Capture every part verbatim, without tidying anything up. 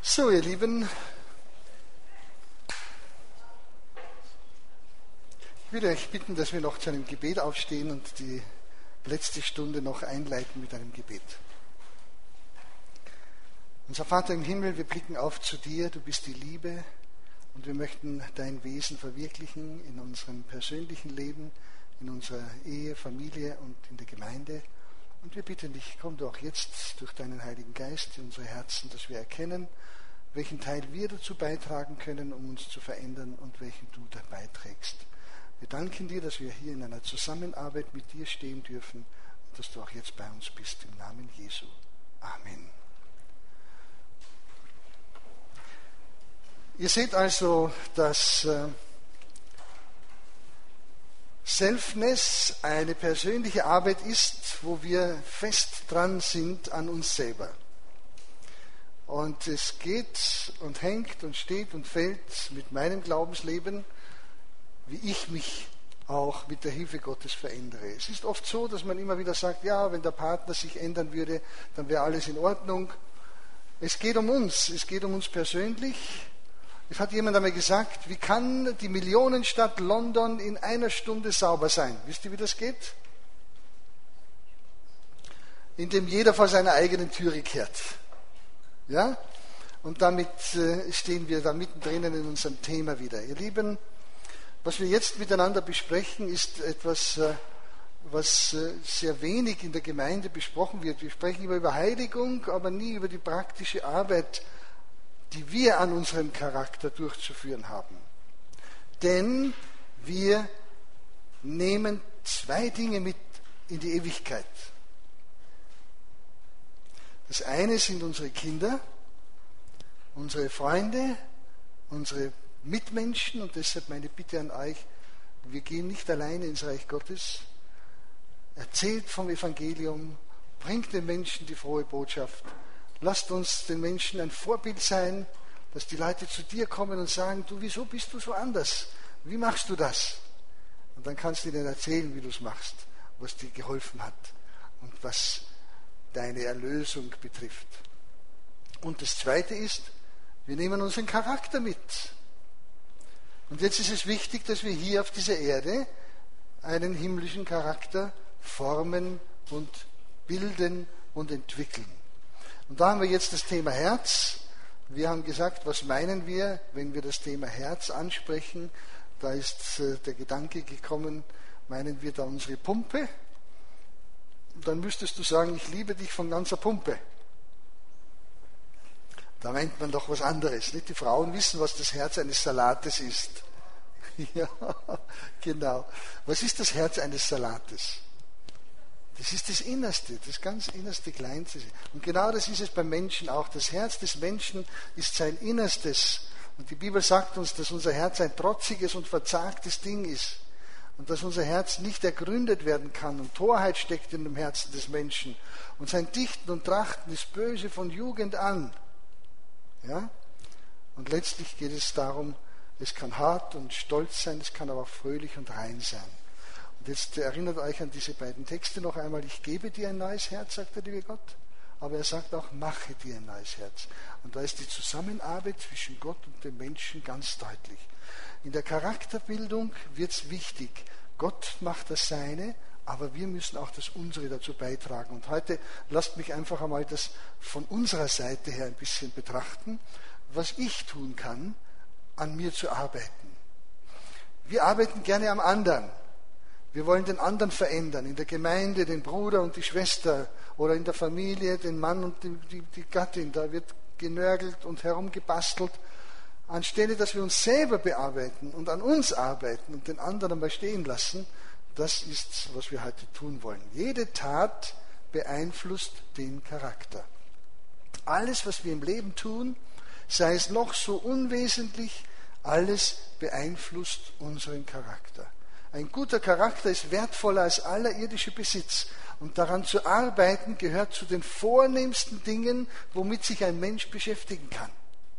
So, ihr Lieben, ich würde euch bitten, dass wir noch zu einem Gebet aufstehen und die letzte Stunde noch einleiten mit einem Gebet. Unser Vater im Himmel, wir blicken auf zu dir, du bist die Liebe und wir möchten dein Wesen verwirklichen in unserem persönlichen Leben, in unserer Ehe, Familie und in der Gemeinde. Und wir bitten dich, komm du auch jetzt durch deinen Heiligen Geist in unsere Herzen, dass wir erkennen, welchen Teil wir dazu beitragen können, um uns zu verändern und welchen du dabei trägst. Wir danken dir, dass wir hier in einer Zusammenarbeit mit dir stehen dürfen und dass du auch jetzt bei uns bist. Im Namen Jesu. Amen. Ihr seht also, dass äh, Selfness eine persönliche Arbeit ist, wo wir fest dran sind an uns selber. Und es geht und hängt und steht und fällt mit meinem Glaubensleben, wie ich mich auch mit der Hilfe Gottes verändere. Es ist oft so, dass man immer wieder sagt, ja, wenn der Partner sich ändern würde, dann wäre alles in Ordnung. Es geht um uns, es geht um uns persönlich. Es hat jemand einmal gesagt, wie kann die Millionenstadt London in einer Stunde sauber sein? Wisst ihr, wie das geht? Indem jeder vor seiner eigenen Türe kehrt. Ja? Und damit äh, stehen wir da mittendrin in unserem Thema wieder. Ihr Lieben, was wir jetzt miteinander besprechen, ist etwas, äh, was äh, sehr wenig in der Gemeinde besprochen wird. Wir sprechen immer über Heiligung, aber nie über die praktische Arbeit, die wir an unserem Charakter durchzuführen haben. Denn wir nehmen zwei Dinge mit in die Ewigkeit. Das eine sind unsere Kinder, unsere Freunde, unsere Mitmenschen und deshalb meine Bitte an euch, wir gehen nicht alleine ins Reich Gottes. Erzählt vom Evangelium, bringt den Menschen die frohe Botschaft. Lasst uns den Menschen ein Vorbild sein, dass die Leute zu dir kommen und sagen, du, wieso bist du so anders? Wie machst du das? Und dann kannst du ihnen erzählen, wie du es machst, was dir geholfen hat und was deine Erlösung betrifft. Und das Zweite ist, wir nehmen unseren Charakter mit. Und jetzt ist es wichtig, dass wir hier auf dieser Erde einen himmlischen Charakter formen und bilden und entwickeln. Und da haben wir jetzt das Thema Herz. Wir haben gesagt, was meinen wir, wenn wir das Thema Herz ansprechen? Da ist äh, der Gedanke gekommen, meinen wir da unsere Pumpe? Dann müsstest du sagen, ich liebe dich von ganzer Pumpe. Da meint man doch was anderes. Nicht? Die Frauen wissen, was das Herz eines Salates ist. Ja, genau. Was ist das Herz eines Salates? Das ist das Innerste, das ganz Innerste, Kleinste. Und genau das ist es beim Menschen auch. Das Herz des Menschen ist sein Innerstes. Und die Bibel sagt uns, dass unser Herz ein trotziges und verzagtes Ding ist. Und dass unser Herz nicht ergründet werden kann. Und Torheit steckt in dem Herzen des Menschen. Und sein Dichten und Trachten ist böse von Jugend an. Ja? Und letztlich geht es darum, es kann hart und stolz sein, es kann aber auch fröhlich und rein sein. Und jetzt erinnert euch an diese beiden Texte noch einmal. Ich gebe dir ein neues Herz, sagt der liebe Gott. Aber er sagt auch, mache dir ein neues Herz. Und da ist die Zusammenarbeit zwischen Gott und dem Menschen ganz deutlich. In der Charakterbildung wird es wichtig. Gott macht das Seine, aber wir müssen auch das Unsere dazu beitragen. Und heute lasst mich einfach einmal das von unserer Seite her ein bisschen betrachten, was ich tun kann, an mir zu arbeiten. Wir arbeiten gerne am anderen. Wir wollen den anderen verändern, in der Gemeinde den Bruder und die Schwester oder in der Familie den Mann und die, die, die Gattin. Da wird genörgelt und herumgebastelt, anstelle dass wir uns selber bearbeiten und an uns arbeiten und den anderen einmal stehen lassen. Das ist, was wir heute tun wollen. Jede Tat beeinflusst den Charakter. Alles, was wir im Leben tun, sei es noch so unwesentlich, alles beeinflusst unseren Charakter. Ein guter Charakter ist wertvoller als aller irdische Besitz. Und daran zu arbeiten gehört zu den vornehmsten Dingen, womit sich ein Mensch beschäftigen kann.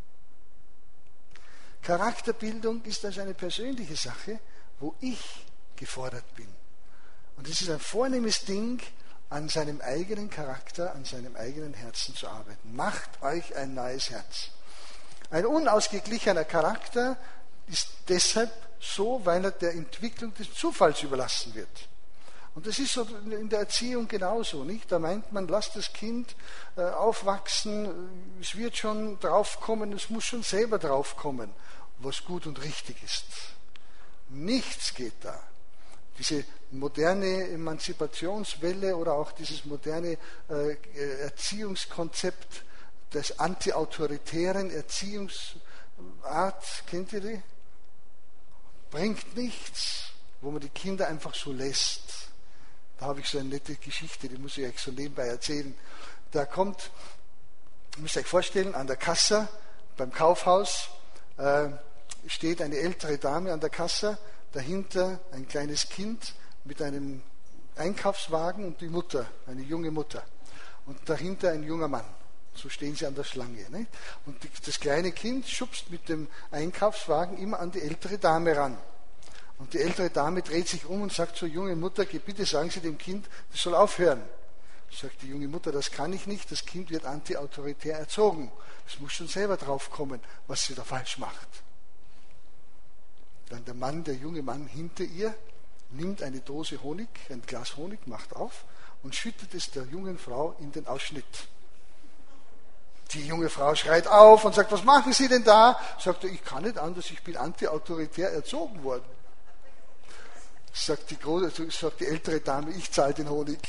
Charakterbildung ist also eine persönliche Sache, wo ich gefordert bin. Und es ist ein vornehmes Ding, an seinem eigenen Charakter, an seinem eigenen Herzen zu arbeiten. Macht euch ein neues Herz. Ein unausgeglichener Charakter ist deshalb so, weil er der Entwicklung des Zufalls überlassen wird. Und das ist so in der Erziehung genauso, nicht? Da meint man, lasst das Kind äh, aufwachsen, es wird schon draufkommen, es muss schon selber draufkommen, was gut und richtig ist. Nichts geht da. Diese moderne Emanzipationswelle oder auch dieses moderne äh, Erziehungskonzept des antiautoritären Erziehungsart, kennt ihr die? Bringt nichts, wo man die Kinder einfach so lässt. Da habe ich so eine nette Geschichte, die muss ich euch so nebenbei erzählen. Da kommt, ihr müsst euch vorstellen, an der Kasse beim Kaufhaus äh, steht eine ältere Dame an der Kasse, dahinter ein kleines Kind mit einem Einkaufswagen und die Mutter, eine junge Mutter. Und dahinter ein junger Mann. So stehen sie an der Schlange. Nicht? Und die, das kleine Kind schubst mit dem Einkaufswagen immer an die ältere Dame ran. Und die ältere Dame dreht sich um und sagt zur jungen Mutter, bitte sagen Sie dem Kind, das soll aufhören. Sagt die junge Mutter, das kann ich nicht, das Kind wird antiautoritär erzogen. Es muss schon selber draufkommen, was sie da falsch macht. Dann der Mann, der junge Mann hinter ihr, nimmt eine Dose Honig, ein Glas Honig, macht auf und schüttet es der jungen Frau in den Ausschnitt. Die junge Frau schreit auf und sagt, was machen Sie denn da? Sagt er, ich kann nicht anders, ich bin antiautoritär erzogen worden. Sagt die, große, sagt die ältere Dame, ich zahle den Honig.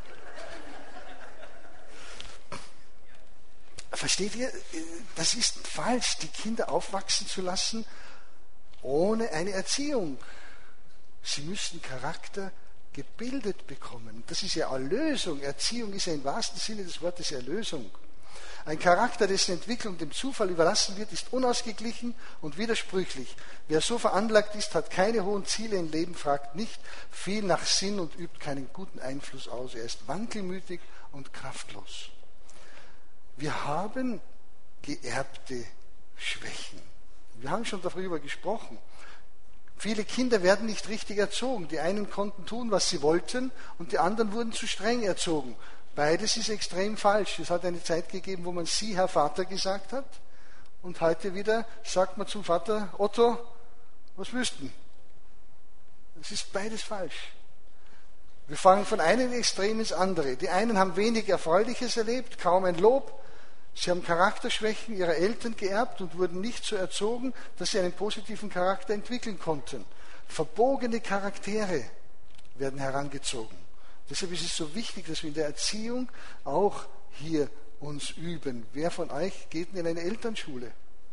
Versteht ihr? Das ist falsch, die Kinder aufwachsen zu lassen ohne eine Erziehung. Sie müssen Charakter gebildet bekommen. Das ist ja Erlösung. Erziehung ist ja im wahrsten Sinne des Wortes Erlösung. Ein Charakter, dessen Entwicklung dem Zufall überlassen wird, ist unausgeglichen und widersprüchlich. Wer so veranlagt ist, hat keine hohen Ziele im Leben, fragt nicht viel nach Sinn und übt keinen guten Einfluss aus. Er ist wankelmütig und kraftlos. Wir haben geerbte Schwächen. Wir haben schon darüber gesprochen. Viele Kinder werden nicht richtig erzogen. Die einen konnten tun, was sie wollten, und die anderen wurden zu streng erzogen. Beides ist extrem falsch. Es hat eine Zeit gegeben, wo man Sie, Herr Vater, gesagt hat. Und heute wieder sagt man zum Vater, Otto, was willst du? Es ist beides falsch. Wir fangen von einem Extrem ins andere. Die einen haben wenig Erfreuliches erlebt, kaum ein Lob. Sie haben Charakterschwächen ihrer Eltern geerbt und wurden nicht so erzogen, dass sie einen positiven Charakter entwickeln konnten. Verbogene Charaktere werden herangezogen. Deshalb ist es so wichtig, dass wir in der Erziehung auch hier uns üben. Wer von euch geht in eine Elternschule?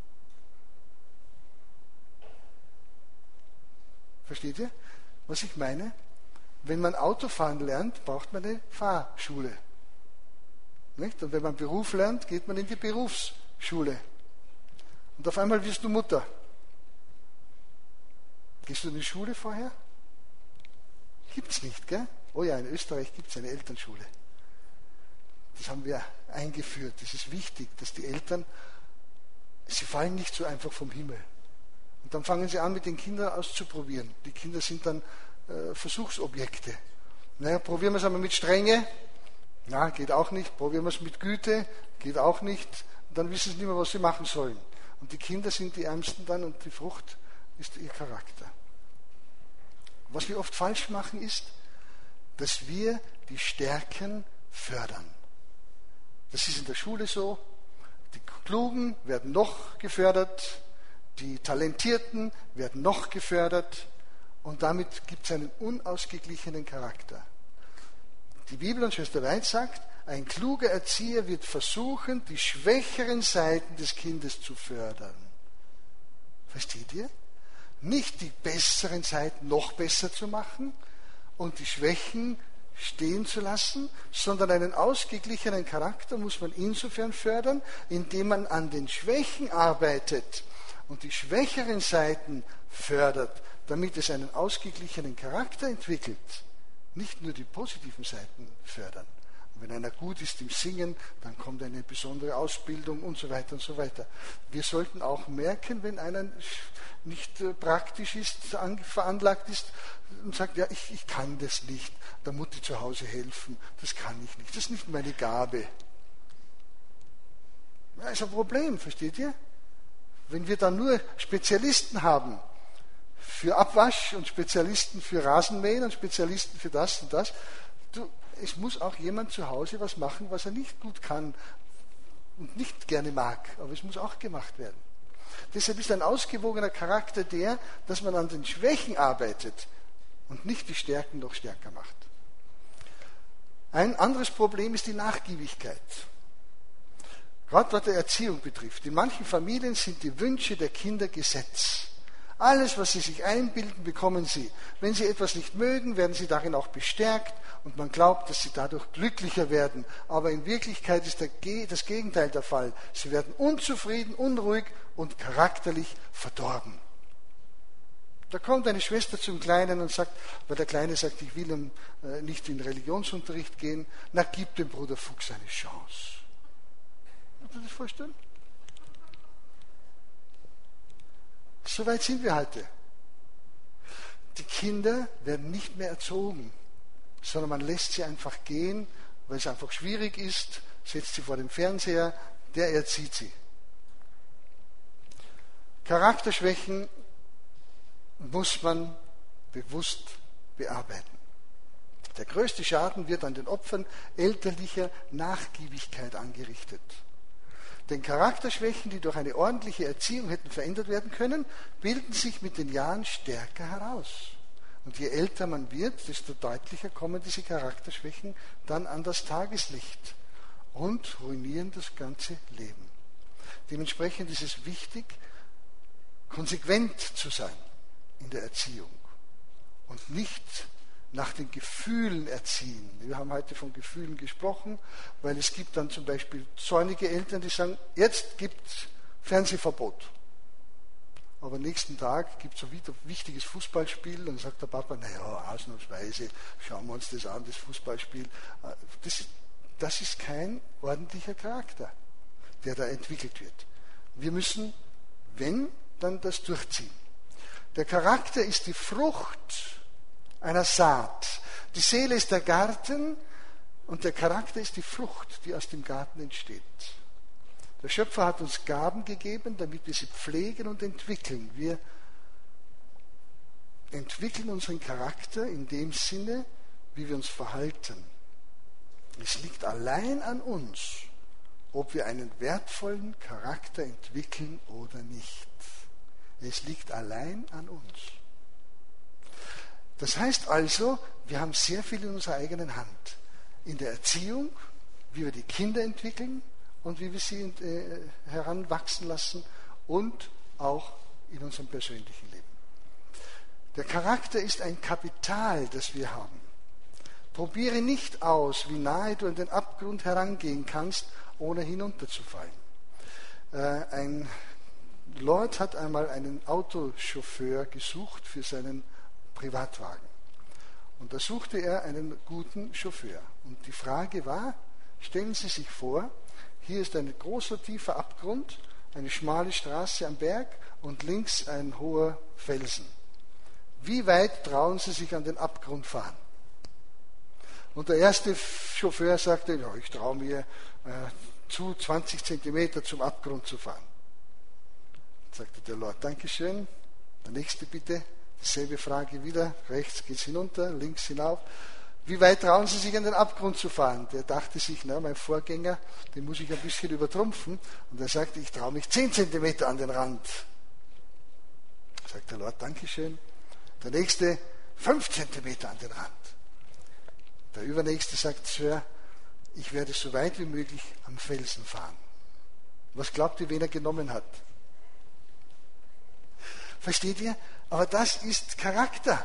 Versteht ihr, was ich meine? Wenn man Autofahren lernt, braucht man eine Fahrschule. Nicht? Und wenn man Beruf lernt, geht man in die Berufsschule. Und auf einmal wirst du Mutter. Gehst du in die Schule vorher? Gibt's nicht, gell? Oh ja, in Österreich gibt es eine Elternschule. Das haben wir eingeführt. Das ist wichtig, dass die Eltern, sie fallen nicht so einfach vom Himmel. Und dann fangen sie an, mit den Kindern auszuprobieren. Die Kinder sind dann äh, Versuchsobjekte. Naja, probieren wir es einmal mit Strenge. Na, geht auch nicht. Probieren wir es mit Güte. Geht auch nicht. Und dann wissen sie nicht mehr, was sie machen sollen. Und die Kinder sind die Ärmsten dann und die Frucht ist ihr Charakter. Was wir oft falsch machen ist, dass wir die Stärken fördern. Das ist in der Schule so. Die Klugen werden noch gefördert, die Talentierten werden noch gefördert und damit gibt es einen unausgeglichenen Charakter. Die Bibel und Schwester Weid sagt, ein kluger Erzieher wird versuchen, die schwächeren Seiten des Kindes zu fördern. Versteht ihr? Nicht die besseren Seiten noch besser zu machen und die Schwächen stehen zu lassen, sondern einen ausgeglichenen Charakter muss man insofern fördern, indem man an den Schwächen arbeitet und die schwächeren Seiten fördert, damit es einen ausgeglichenen Charakter entwickelt. Nicht nur die positiven Seiten fördern. Und wenn einer gut ist im Singen, dann kommt eine besondere Ausbildung und so weiter und so weiter. Wir sollten auch merken, wenn einer nicht praktisch ist, veranlagt ist und sagt, ja, ich, ich kann das nicht, der Mutti zu Hause helfen, das kann ich nicht, das ist nicht meine Gabe. Das ist ein Problem, versteht ihr? Wenn wir dann nur Spezialisten haben für Abwasch und Spezialisten für Rasenmähen und Spezialisten für das und das, du, es muss auch jemand zu Hause was machen, was er nicht gut kann und nicht gerne mag, aber es muss auch gemacht werden. Deshalb ist ein ausgewogener Charakter der, dass man an den Schwächen arbeitet und nicht die Stärken noch stärker macht. Ein anderes Problem ist die Nachgiebigkeit. Gerade was die Erziehung betrifft. In manchen Familien sind die Wünsche der Kinder Gesetz. Alles, was sie sich einbilden, bekommen sie. Wenn sie etwas nicht mögen, werden sie darin auch bestärkt und man glaubt, dass sie dadurch glücklicher werden. Aber in Wirklichkeit ist das Gegenteil der Fall. Sie werden unzufrieden, unruhig und charakterlich verdorben. Da kommt eine Schwester zum Kleinen und sagt, weil der Kleine sagt, ich will nicht in Religionsunterricht gehen, na, gib dem Bruder Fuchs eine Chance. Kannst du dir das vorstellen? So weit sind wir heute. Die Kinder werden nicht mehr erzogen, sondern man lässt sie einfach gehen, weil es einfach schwierig ist, setzt sie vor den Fernseher, der erzieht sie. Charakterschwächen muss man bewusst bearbeiten. Der größte Schaden wird an den Opfern elterlicher Nachgiebigkeit angerichtet. Denn Charakterschwächen, die durch eine ordentliche Erziehung hätten verändert werden können, bilden sich mit den Jahren stärker heraus. Und je älter man wird, desto deutlicher kommen diese Charakterschwächen dann an das Tageslicht und ruinieren das ganze Leben. Dementsprechend ist es wichtig, konsequent zu sein in der Erziehung und nicht nach den Gefühlen erziehen. Wir haben heute von Gefühlen gesprochen, weil es gibt dann zum Beispiel zornige Eltern, die sagen, jetzt gibt es Fernsehverbot. Aber nächsten Tag gibt es so ein wichtiges Fußballspiel und dann sagt der Papa, naja, ausnahmsweise schauen wir uns das an, das Fußballspiel. Das, das ist kein ordentlicher Charakter, der da entwickelt wird. Wir müssen, wenn, dann das durchziehen. Der Charakter ist die Frucht einer Saat. Die Seele ist der Garten und der Charakter ist die Frucht, die aus dem Garten entsteht. Der Schöpfer hat uns Gaben gegeben, damit wir sie pflegen und entwickeln. Wir entwickeln unseren Charakter in dem Sinne, wie wir uns verhalten. Es liegt allein an uns, ob wir einen wertvollen Charakter entwickeln oder nicht. Es liegt allein an uns. Das heißt also, wir haben sehr viel in unserer eigenen Hand. In der Erziehung, wie wir die Kinder entwickeln und wie wir sie äh, heranwachsen lassen und auch in unserem persönlichen Leben. Der Charakter ist ein Kapital, das wir haben. Probiere nicht aus, wie nahe du an den Abgrund herangehen kannst, ohne hinunterzufallen. Äh, ein Lord hat einmal einen Autochauffeur gesucht für seinen Privatwagen. Und da suchte er einen guten Chauffeur. Und die Frage war, stellen Sie sich vor, hier ist ein großer, tiefer Abgrund, eine schmale Straße am Berg und links ein hoher Felsen. Wie weit trauen Sie sich an den Abgrund fahren? Und der erste Chauffeur sagte, ja, ich traue mir äh, zu, zwanzig Zentimeter zum Abgrund zu fahren. Sagte der Lord, Dankeschön. Der nächste bitte. Dieselbe Frage wieder, rechts geht es hinunter, links hinauf. Wie weit trauen Sie sich an den Abgrund zu fahren? Der dachte sich, na, mein Vorgänger, den muss ich ein bisschen übertrumpfen. Und er sagte, ich traue mich zehn Zentimeter an den Rand. Sagt der Lord, Dankeschön. Der nächste, fünf Zentimeter an den Rand. Der übernächste sagt, Sir, ich werde so weit wie möglich am Felsen fahren. Was glaubt ihr, wen er genommen hat? Versteht ihr? Aber das ist Charakter.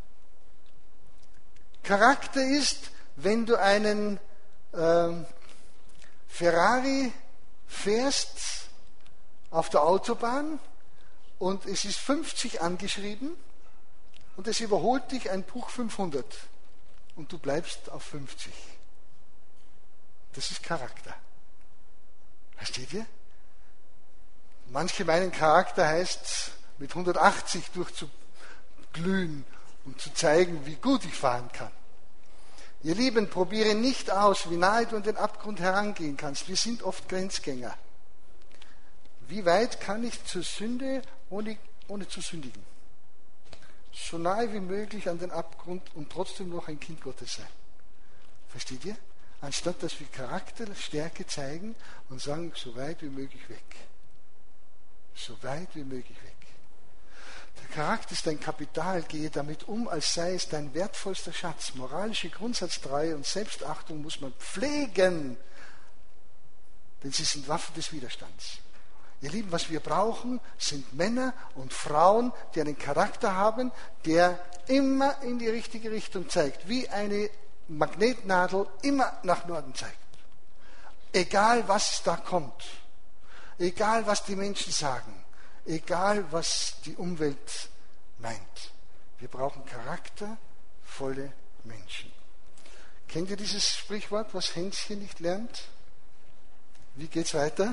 Charakter ist, wenn du einen ähm, Ferrari fährst auf der Autobahn und es ist fünfzig angeschrieben und es überholt dich ein Buch fünfhundert und du bleibst auf fünfzig. Das ist Charakter. Versteht ihr? Manche meinen, Charakter heißt, mit hundertachtzig durchzuglühen und zu zeigen, wie gut ich fahren kann. Ihr Lieben, probiere nicht aus, wie nahe du an den Abgrund herangehen kannst. Wir sind oft Grenzgänger. Wie weit kann ich zur Sünde, ohne, ohne zu sündigen? So nahe wie möglich an den Abgrund und trotzdem noch ein Kind Gottes sein. Versteht ihr? Anstatt dass wir Charakterstärke zeigen und sagen, so weit wie möglich weg. So weit wie möglich weg. Der Charakter ist dein Kapital, gehe damit um, als sei es dein wertvollster Schatz. Moralische Grundsatztreue und Selbstachtung muss man pflegen, denn sie sind Waffen des Widerstands. Ihr Lieben, was wir brauchen, sind Männer und Frauen, die einen Charakter haben, der immer in die richtige Richtung zeigt, wie eine Magnetnadel immer nach Norden zeigt. Egal, was da kommt, egal, was die Menschen sagen, egal, was die Umwelt meint. Wir brauchen charaktervolle Menschen. Kennt ihr dieses Sprichwort, was Hänschen nicht lernt? Wie geht's weiter?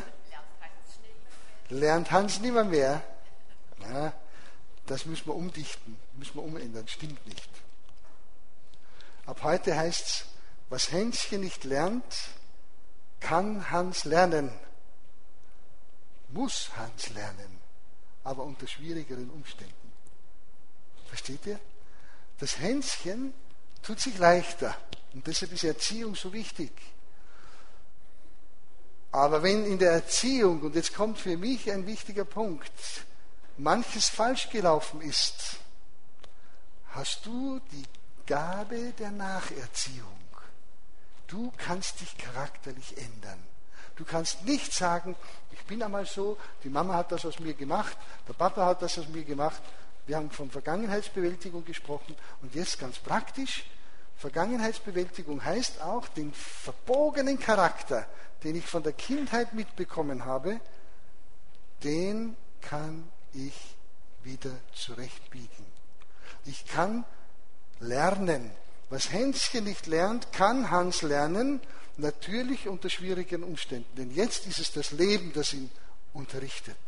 Lernt Hans nimmer mehr. Ja, das müssen wir umdichten, müssen wir umändern, stimmt nicht. Ab heute heißt es, was Hänschen nicht lernt, kann Hans lernen. Muss Hans lernen, aber unter schwierigeren Umständen. Versteht ihr? Das Hänschen tut sich leichter und deshalb ist Erziehung so wichtig. Aber wenn in der Erziehung, und jetzt kommt für mich ein wichtiger Punkt, manches falsch gelaufen ist, hast du die Gabe der Nacherziehung. Du kannst dich charakterlich ändern. Du kannst nicht sagen, ich bin einmal so, die Mama hat das aus mir gemacht, der Papa hat das aus mir gemacht. Wir haben von Vergangenheitsbewältigung gesprochen und jetzt ganz praktisch, Vergangenheitsbewältigung heißt auch, den verbogenen Charakter, den ich von der Kindheit mitbekommen habe, den kann ich wieder zurechtbiegen. Ich kann lernen. Was Hänschen nicht lernt, kann Hans lernen, natürlich unter schwierigen Umständen. Denn jetzt ist es das Leben, das ihn unterrichtet.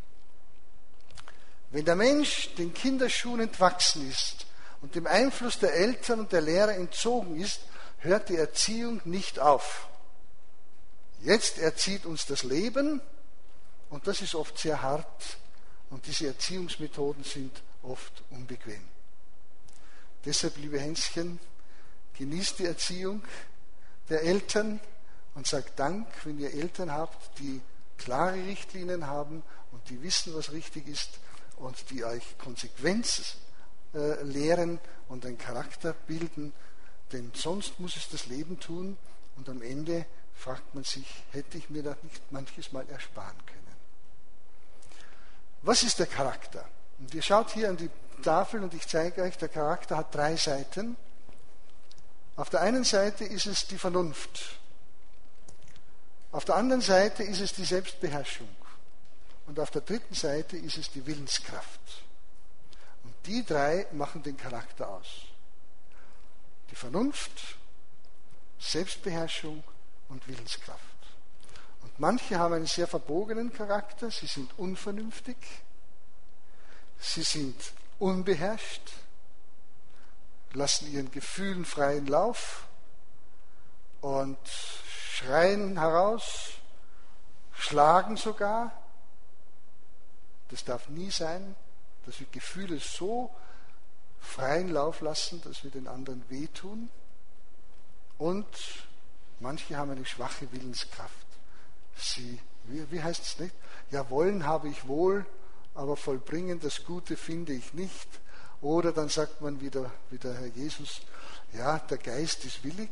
Wenn der Mensch den Kinderschuhen entwachsen ist und dem Einfluss der Eltern und der Lehrer entzogen ist, hört die Erziehung nicht auf. Jetzt erzieht uns das Leben und das ist oft sehr hart und diese Erziehungsmethoden sind oft unbequem. Deshalb, liebe Hänschen, genießt die Erziehung der Eltern und sagt Dank, wenn ihr Eltern habt, die klare Richtlinien haben und die wissen, was richtig ist und die euch Konsequenz äh, lehren und einen Charakter bilden, denn sonst muss es das Leben tun und am Ende fragt man sich, hätte ich mir das nicht manches Mal ersparen können. Was ist der Charakter? Und ihr schaut hier an die Tafel und ich zeige euch, der Charakter hat drei Seiten. Auf der einen Seite ist es die Vernunft. Auf der anderen Seite ist es die Selbstbeherrschung. Und auf der dritten Seite ist es die Willenskraft. Und die drei machen den Charakter aus. Die Vernunft, Selbstbeherrschung und Willenskraft. Und manche haben einen sehr verbogenen Charakter, sie sind unvernünftig, sie sind unbeherrscht, lassen ihren Gefühlen freien Lauf und schreien heraus, schlagen sogar. Das darf nie sein, dass wir Gefühle so freien Lauf lassen, dass wir den anderen wehtun. Und manche haben eine schwache Willenskraft. Sie, wie, wie heißt es nicht? Ja, wollen habe ich wohl, aber vollbringen das Gute finde ich nicht. Oder dann sagt man wieder, wie der Herr Jesus, ja, der Geist ist willig.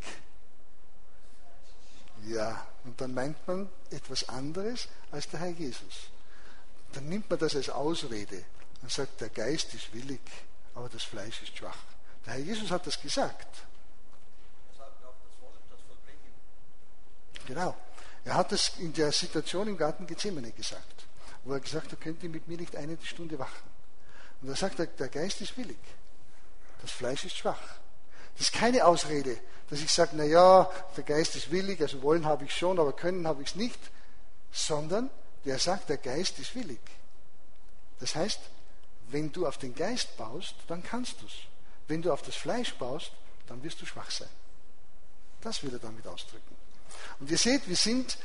Ja, und dann meint man etwas anderes als der Herr Jesus. Dann nimmt man das als Ausrede und sagt, der Geist ist willig, aber das Fleisch ist schwach. Der Herr Jesus hat das gesagt. Er sagt auch, das Volk, das vollbringen. Genau. Er hat das in der Situation im Garten Gethsemane gesagt, wo er gesagt hat, könnt ihr mit mir nicht eine Stunde wachen. Und er sagt, der Geist ist willig, das Fleisch ist schwach. Das ist keine Ausrede, dass ich sage, na ja, der Geist ist willig, also wollen habe ich schon, aber können habe ich es nicht, sondern der sagt, der Geist ist willig. Das heißt, wenn du auf den Geist baust, dann kannst du es. Wenn du auf das Fleisch baust, dann wirst du schwach sein. Das will er damit ausdrücken. Und ihr seht, wir sind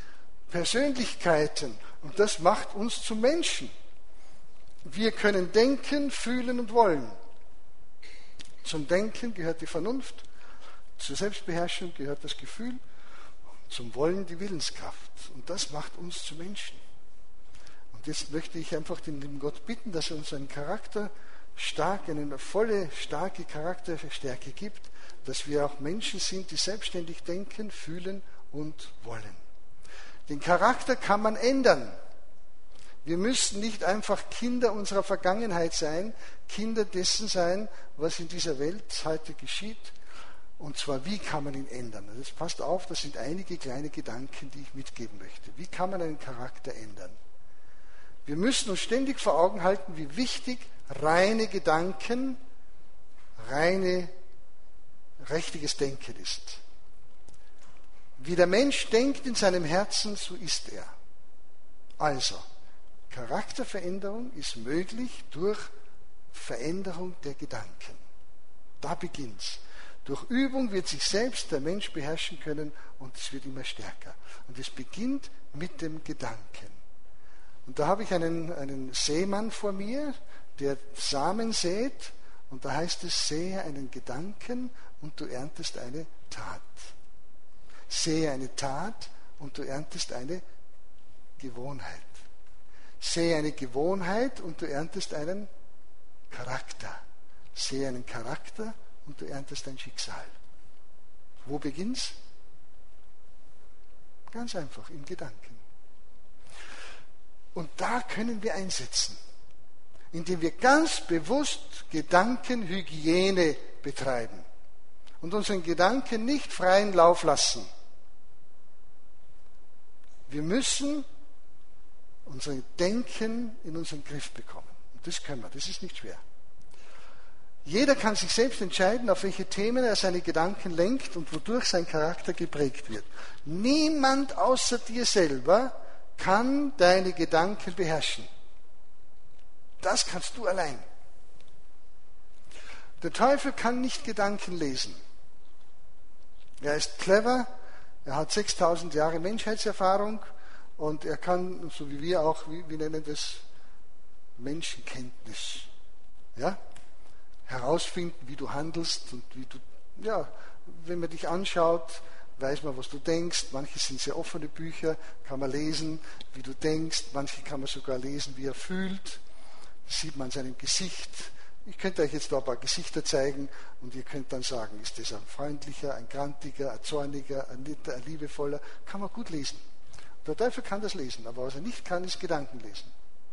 Persönlichkeiten und das macht uns zu Menschen. Wir können denken, fühlen und wollen. Zum Denken gehört die Vernunft, zur Selbstbeherrschung gehört das Gefühl, zum Wollen die Willenskraft. Und das macht uns zu Menschen. Und jetzt möchte ich einfach den lieben Gott bitten, dass er uns einen Charakter stark, eine volle, starke Charakterstärke gibt, dass wir auch Menschen sind, die selbstständig denken, fühlen und wollen. Den Charakter kann man ändern. Wir müssen nicht einfach Kinder unserer Vergangenheit sein, Kinder dessen sein, was in dieser Welt heute geschieht. Und zwar, wie kann man ihn ändern? Das passt auf, das sind einige kleine Gedanken, die ich mitgeben möchte. Wie kann man einen Charakter ändern? Wir müssen uns ständig vor Augen halten, wie wichtig reine Gedanken, reine, richtiges Denken ist. Wie der Mensch denkt in seinem Herzen, so ist er. Also, Charakterveränderung ist möglich durch Veränderung der Gedanken. Da beginnt's. Durch Übung wird sich selbst der Mensch beherrschen können und es wird immer stärker. Und es beginnt mit dem Gedanken. Und da habe ich einen, einen Sämann vor mir, der Samen sät und da heißt es, sähe einen Gedanken und du erntest eine Tat. Sähe eine Tat und du erntest eine Gewohnheit. Sähe eine Gewohnheit und du erntest einen Charakter. Sähe einen Charakter und du erntest ein Schicksal. Wo beginnt's? Ganz einfach, im Gedanken. Und da können wir einsetzen, indem wir ganz bewusst Gedankenhygiene betreiben und unseren Gedanken nicht freien Lauf lassen. Wir müssen unser Denken in unseren Griff bekommen. Und das können wir, das ist nicht schwer. Jeder kann sich selbst entscheiden, auf welche Themen er seine Gedanken lenkt und wodurch sein Charakter geprägt wird. Niemand außer dir selber kann deine Gedanken beherrschen. Das kannst du allein. Der Teufel kann nicht Gedanken lesen. Er ist clever, er hat sechstausend Jahre Menschheitserfahrung und er kann, so wie wir auch, wie, wir nennen das Menschenkenntnis, ja, herausfinden, wie du handelst und wie du, ja, wenn man dich anschaut, weiß man, was du denkst. Manche sind sehr offene Bücher, kann man lesen, wie du denkst. Manche kann man sogar lesen, wie er fühlt. Das sieht man an seinem Gesicht. Ich könnte euch jetzt da ein paar Gesichter zeigen und ihr könnt dann sagen, ist das ein freundlicher, ein grantiger, ein zorniger, ein netter, ein liebevoller. Kann man gut lesen. Der Teufel kann das lesen, aber was er nicht kann, ist Gedanken lesen.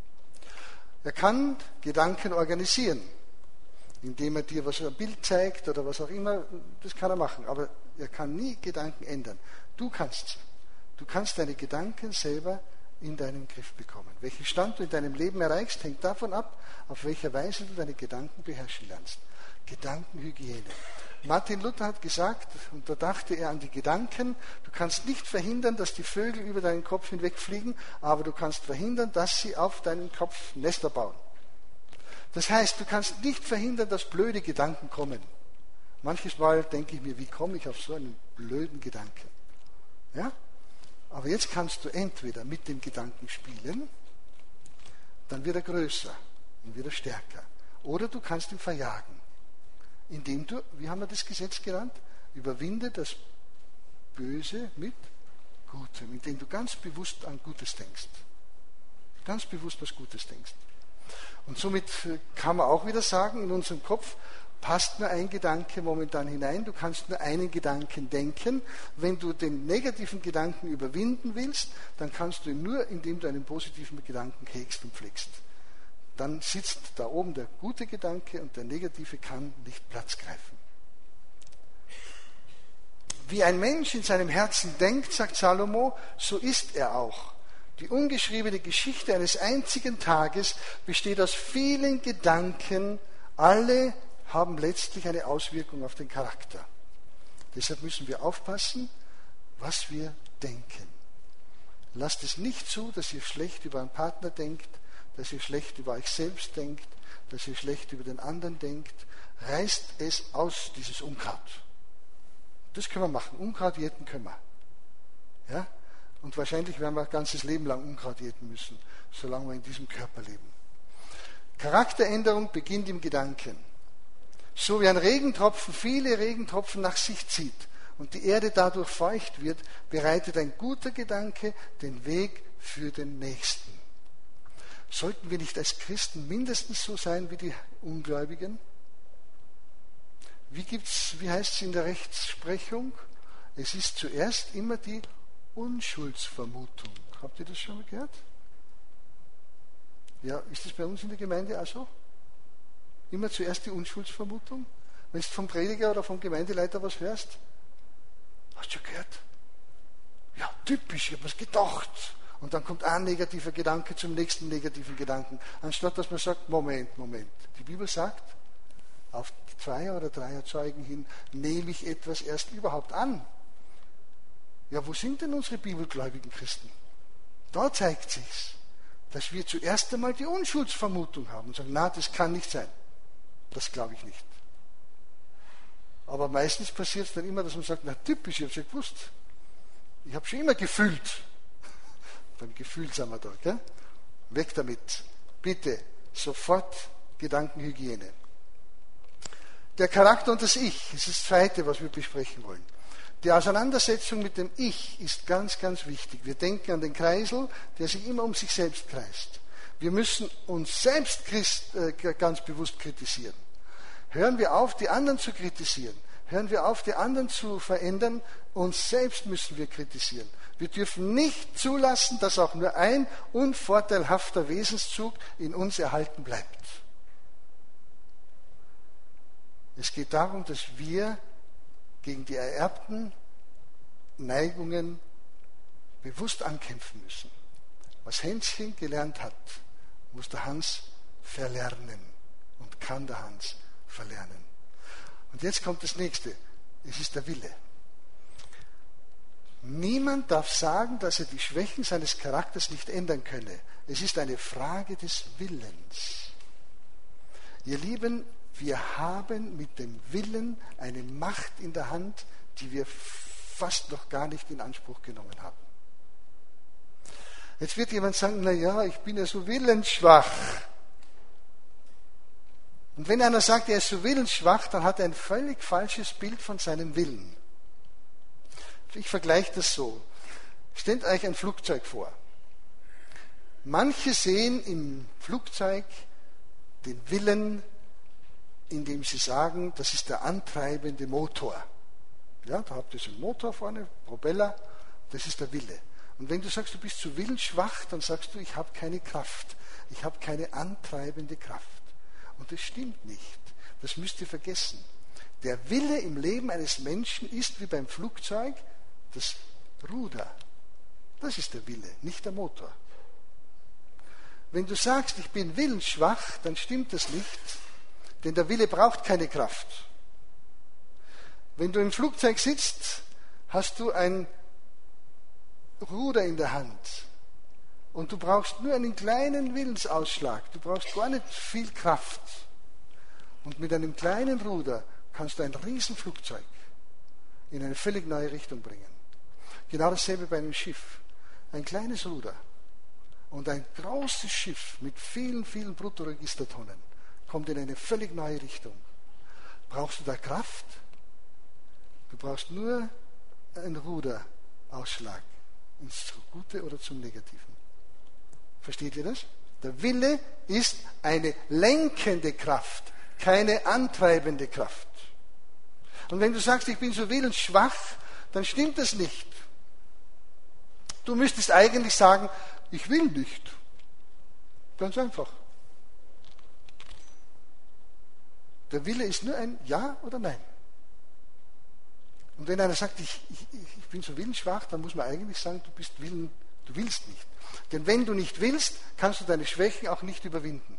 Er kann Gedanken organisieren, indem er dir was ein Bild zeigt oder was auch immer, das kann er machen, aber er kann nie Gedanken ändern. Du kannst. Du kannst deine Gedanken selber in deinen Griff bekommen. Welchen Stand du in deinem Leben erreichst, hängt davon ab, auf welche Weise du deine Gedanken beherrschen lernst. Gedankenhygiene. Martin Luther hat gesagt, und da dachte er an die Gedanken, du kannst nicht verhindern, dass die Vögel über deinen Kopf hinwegfliegen, aber du kannst verhindern, dass sie auf deinen Kopf Nester bauen. Das heißt, du kannst nicht verhindern, dass blöde Gedanken kommen. Manches Mal denke ich mir, wie komme ich auf so einen blöden Gedanken? Ja? Aber jetzt kannst du entweder mit dem Gedanken spielen, dann wird er größer und wird er stärker. Oder du kannst ihn verjagen, indem du, wie haben wir das Gesetz genannt? Überwinde das Böse mit Gutem, indem du ganz bewusst an Gutes denkst. Ganz bewusst was Gutes denkst. Und somit kann man auch wieder sagen, in unserem Kopf passt nur ein Gedanke momentan hinein. Du kannst nur einen Gedanken denken. Wenn du den negativen Gedanken überwinden willst, dann kannst du ihn nur, indem du einen positiven Gedanken hegst und pflegst. Dann sitzt da oben der gute Gedanke und der negative kann nicht Platz greifen. Wie ein Mensch in seinem Herzen denkt, sagt Salomo, so ist er auch. Die ungeschriebene Geschichte eines einzigen Tages besteht aus vielen Gedanken. Alle haben letztlich eine Auswirkung auf den Charakter. Deshalb müssen wir aufpassen, was wir denken. Lasst es nicht zu, dass ihr schlecht über einen Partner denkt, dass ihr schlecht über euch selbst denkt, dass ihr schlecht über den anderen denkt. Reißt es aus, dieses Unkraut. Das können wir machen. Unkraut jäten können wir. Ja? Und wahrscheinlich werden wir ein ganzes Leben lang Unkraut jäten müssen, solange wir in diesem Körper leben. Charakteränderung beginnt im Gedanken. So wie ein Regentropfen viele Regentropfen nach sich zieht und die Erde dadurch feucht wird, bereitet ein guter Gedanke den Weg für den Nächsten. Sollten wir nicht als Christen mindestens so sein wie die Ungläubigen? Wie, gibt's, wie heißt es in der Rechtsprechung? Es ist zuerst immer die Unschuldsvermutung. Habt ihr das schon mal gehört? Ja, ist das bei uns in der Gemeinde auch so? Immer zuerst die Unschuldsvermutung? Wenn du vom Prediger oder vom Gemeindeleiter was hörst? Hast du schon gehört? Ja, typisch, ich habe was gedacht. Und dann kommt ein negativer Gedanke zum nächsten negativen Gedanken. Anstatt dass man sagt, Moment, Moment. Die Bibel sagt, auf Zweier- oder Dreierzeugen hin nehme ich etwas erst überhaupt an. Ja, wo sind denn unsere bibelgläubigen Christen? Da zeigt sich's, dass wir zuerst einmal die Unschuldsvermutung haben und sagen, na, das kann nicht sein. Das glaube ich nicht. Aber meistens passiert es dann immer, dass man sagt, na typisch, ich habe es ja gewusst. Ich habe schon immer gefühlt. Beim Gefühl sind wir da, gell? Weg damit. Bitte, sofort Gedankenhygiene. Der Charakter und das Ich ist das Zweite, was wir besprechen wollen. Die Auseinandersetzung mit dem Ich ist ganz, ganz wichtig. Wir denken an den Kreisel, der sich immer um sich selbst kreist. Wir müssen uns selbst Christ, äh, ganz bewusst kritisieren. Hören wir auf, die anderen zu kritisieren. Hören wir auf, die anderen zu verändern. Uns selbst müssen wir kritisieren. Wir dürfen nicht zulassen, dass auch nur ein unvorteilhafter Wesenszug in uns erhalten bleibt. Es geht darum, dass wir gegen die ererbten Neigungen bewusst ankämpfen müssen. Was Hänschen gelernt hat, muss der Hans verlernen und kann der Hans verlernen. Und jetzt kommt das Nächste. Es ist der Wille. Niemand darf sagen, dass er die Schwächen seines Charakters nicht ändern könne. Es ist eine Frage des Willens. Ihr Lieben, wir haben mit dem Willen eine Macht in der Hand, die wir fast noch gar nicht in Anspruch genommen haben. Jetzt wird jemand sagen, na ja, ich bin ja so willensschwach. Und wenn einer sagt, er ist so willensschwach, dann hat er ein völlig falsches Bild von seinem Willen. Ich vergleiche das so. Stellt euch ein Flugzeug vor. Manche sehen im Flugzeug den Willen, indem sie sagen, das ist der antreibende Motor. Ja, da habt ihr so einen Motor vorne, Propeller, das ist der Wille. Und wenn du sagst, du bist zu willensschwach, dann sagst du, ich habe keine Kraft. Ich habe keine antreibende Kraft. Und das stimmt nicht. Das müsst ihr vergessen. Der Wille im Leben eines Menschen ist wie beim Flugzeug das Ruder. Das ist der Wille, nicht der Motor. Wenn du sagst, ich bin willensschwach, dann stimmt das nicht, denn der Wille braucht keine Kraft. Wenn du im Flugzeug sitzt, hast du ein Ruder in der Hand und du brauchst nur einen kleinen Willensausschlag. Du brauchst gar nicht viel Kraft. Und mit einem kleinen Ruder kannst du ein Riesenflugzeug in eine völlig neue Richtung bringen. Genau dasselbe bei einem Schiff. Ein kleines Ruder und ein großes Schiff mit vielen, vielen Bruttoregistertonnen kommt in eine völlig neue Richtung. Brauchst du da Kraft? Du brauchst nur einen Ruderausschlag ins Gute oder zum Negativen. Versteht ihr das? Der Wille ist eine lenkende Kraft, keine antreibende Kraft. Und wenn du sagst, ich bin so willensschwach, dann stimmt das nicht. Du müsstest eigentlich sagen, ich will nicht. Ganz einfach. Der Wille ist nur ein Ja oder Nein. Und wenn einer sagt, ich, ich, ich bin so willensschwach, dann muss man eigentlich sagen, du bist Willen, du willst nicht. Denn wenn du nicht willst, kannst du deine Schwächen auch nicht überwinden.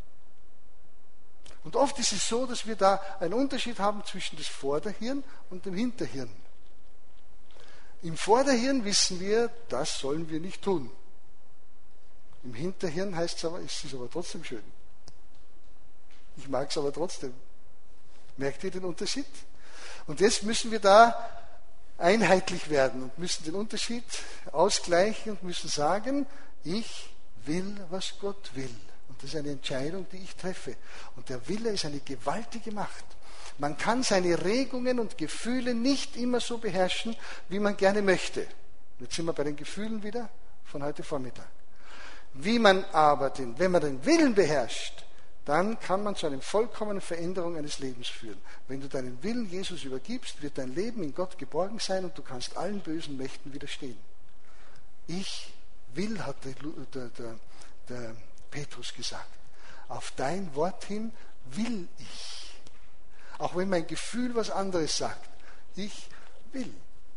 Und oft ist es so, dass wir da einen Unterschied haben zwischen dem Vorderhirn und dem Hinterhirn. Im Vorderhirn wissen wir, das sollen wir nicht tun. Im Hinterhirn heißt es aber, es ist aber trotzdem schön. Ich mag es aber trotzdem. Merkt ihr den Unterschied? Und jetzt müssen wir da einheitlich werden und müssen den Unterschied ausgleichen und müssen sagen, ich will, was Gott will. Und das ist eine Entscheidung, die ich treffe. Und der Wille ist eine gewaltige Macht. Man kann seine Regungen und Gefühle nicht immer so beherrschen, wie man gerne möchte. Jetzt sind wir bei den Gefühlen wieder von heute Vormittag. Wie man aber den, wenn man den Willen beherrscht, dann kann man zu einer vollkommenen Veränderung eines Lebens führen. Wenn du deinen Willen Jesus übergibst, wird dein Leben in Gott geborgen sein und du kannst allen bösen Mächten widerstehen. Ich will, hat der, der, der, der Petrus gesagt. Auf dein Wort hin will ich. Auch wenn mein Gefühl was anderes sagt. Ich will.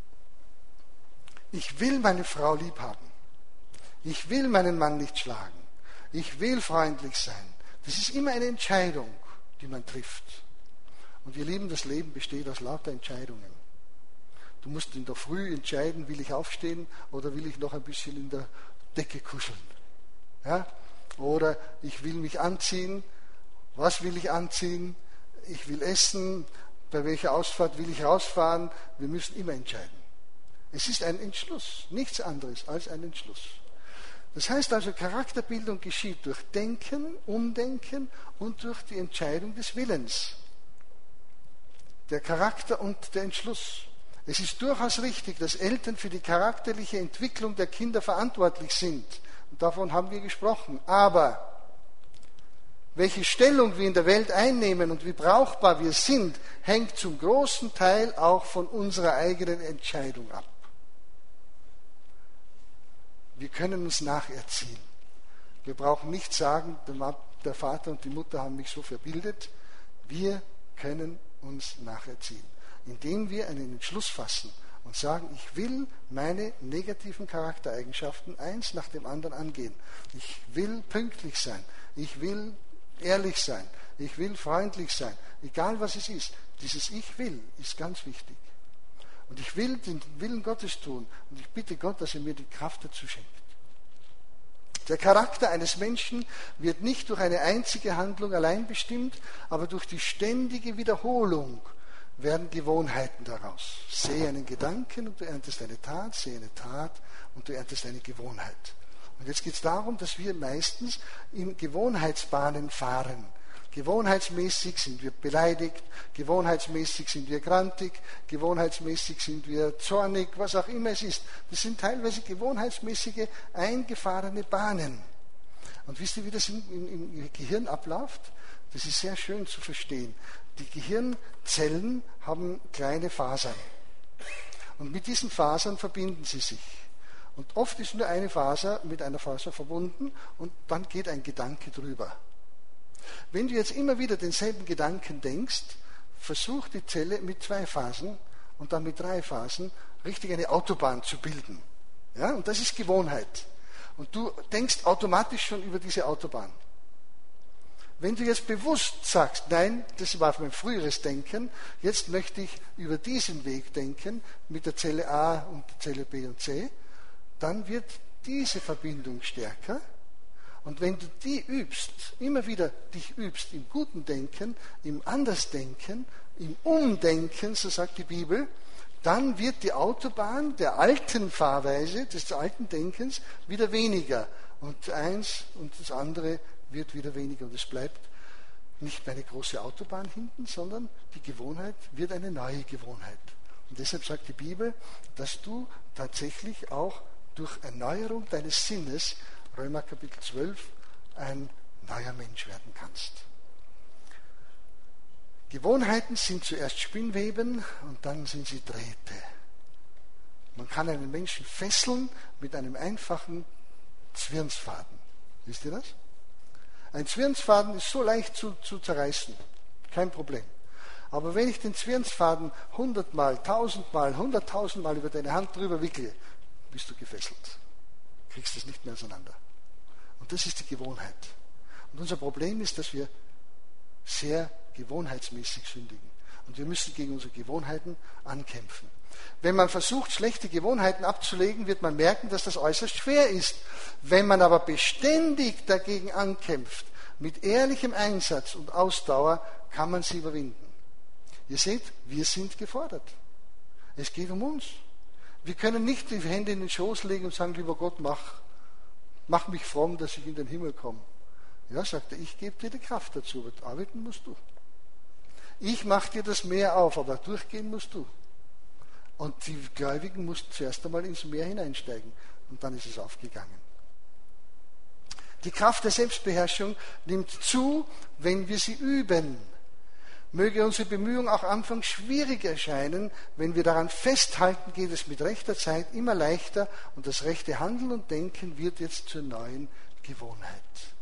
Ich will meine Frau lieb haben. Ich will meinen Mann nicht schlagen. Ich will freundlich sein. Das ist immer eine Entscheidung, die man trifft. Und ihr Lieben, das Leben besteht aus lauter Entscheidungen. Du musst in der Früh entscheiden, will ich aufstehen oder will ich noch ein bisschen in der Decke kuscheln. Ja? Oder ich will mich anziehen. Was will ich anziehen? Ich will essen. Bei welcher Ausfahrt will ich rausfahren? Wir müssen immer entscheiden. Es ist ein Entschluss, nichts anderes als ein Entschluss. Das heißt also, Charakterbildung geschieht durch Denken, Umdenken und durch die Entscheidung des Willens. Der Charakter und der Entschluss. Es ist durchaus richtig, dass Eltern für die charakterliche Entwicklung der Kinder verantwortlich sind. Und davon haben wir gesprochen. Aber welche Stellung wir in der Welt einnehmen und wie brauchbar wir sind, hängt zum großen Teil auch von unserer eigenen Entscheidung ab. Wir können uns nacherziehen. Wir brauchen nicht sagen, der Vater und die Mutter haben mich so verbildet. Wir können uns nacherziehen, indem wir einen Entschluss fassen und sagen, ich will meine negativen Charaktereigenschaften eins nach dem anderen angehen. Ich will pünktlich sein. Ich will ehrlich sein. Ich will freundlich sein. Egal was es ist. Dieses Ich will ist ganz wichtig. Und ich will den Willen Gottes tun. Und ich bitte Gott, dass er mir die Kraft dazu schenkt. Der Charakter eines Menschen wird nicht durch eine einzige Handlung allein bestimmt, aber durch die ständige Wiederholung werden Gewohnheiten daraus. Sehe einen Gedanken und du erntest eine Tat, sehe eine Tat und du erntest eine Gewohnheit. Und jetzt geht es darum, dass wir meistens in Gewohnheitsbahnen fahren. Gewohnheitsmäßig sind wir beleidigt, gewohnheitsmäßig sind wir grantig, gewohnheitsmäßig sind wir zornig, was auch immer es ist. Das sind teilweise gewohnheitsmäßige, eingefahrene Bahnen. Und wisst ihr, wie das im, im, im Gehirn abläuft? Das ist sehr schön zu verstehen. Die Gehirnzellen haben kleine Fasern. Und mit diesen Fasern verbinden sie sich. Und oft ist nur eine Faser mit einer Faser verbunden und dann geht ein Gedanke drüber. Wenn du jetzt immer wieder denselben Gedanken denkst, versuch die Zelle mit zwei Phasen und dann mit drei Phasen richtig eine Autobahn zu bilden. Ja, und das ist Gewohnheit. Und du denkst automatisch schon über diese Autobahn. Wenn du jetzt bewusst sagst, nein, das war mein früheres Denken, jetzt möchte ich über diesen Weg denken, mit der Zelle A und der Zelle B und C, dann wird diese Verbindung stärker. Und wenn du die übst, immer wieder dich übst im guten Denken, im Andersdenken, im Umdenken, so sagt die Bibel, dann wird die Autobahn der alten Fahrweise, des alten Denkens, wieder weniger. Und eins und das andere wird wieder weniger. Und es bleibt nicht mehr eine große Autobahn hinten, sondern die Gewohnheit wird eine neue Gewohnheit. Und deshalb sagt die Bibel, dass du tatsächlich auch durch Erneuerung deines Sinnes, Römer Kapitel zwölf, ein neuer Mensch werden kannst. Gewohnheiten sind zuerst Spinnweben und dann sind sie Drähte. Man kann einen Menschen fesseln mit einem einfachen Zwirnsfaden. Wisst ihr das? Ein Zwirnsfaden ist so leicht zu, zu zerreißen. Kein Problem. Aber wenn ich den Zwirnsfaden hundertmal, tausendmal, hunderttausendmal über deine Hand drüber wickle, bist du gefesselt. Kriegst es nicht mehr auseinander. Und das ist die Gewohnheit. Und unser Problem ist, dass wir sehr gewohnheitsmäßig sündigen. Und wir müssen gegen unsere Gewohnheiten ankämpfen. Wenn man versucht, schlechte Gewohnheiten abzulegen, wird man merken, dass das äußerst schwer ist. Wenn man aber beständig dagegen ankämpft, mit ehrlichem Einsatz und Ausdauer, kann man sie überwinden. Ihr seht, wir sind gefordert. Es geht um uns. Wir können nicht die Hände in den Schoß legen und sagen, lieber Gott, mach, mach mich fromm, dass ich in den Himmel komme. Ja, sagt er, ich gebe dir die Kraft dazu, aber arbeiten musst du. Ich mache dir das Meer auf, aber durchgehen musst du. Und die Gläubigen mussten zuerst einmal ins Meer hineinsteigen und dann ist es aufgegangen. Die Kraft der Selbstbeherrschung nimmt zu, wenn wir sie üben. Möge unsere Bemühung auch anfangs schwierig erscheinen, wenn wir daran festhalten, geht es mit rechter Zeit immer leichter und das rechte Handeln und Denken wird jetzt zur neuen Gewohnheit.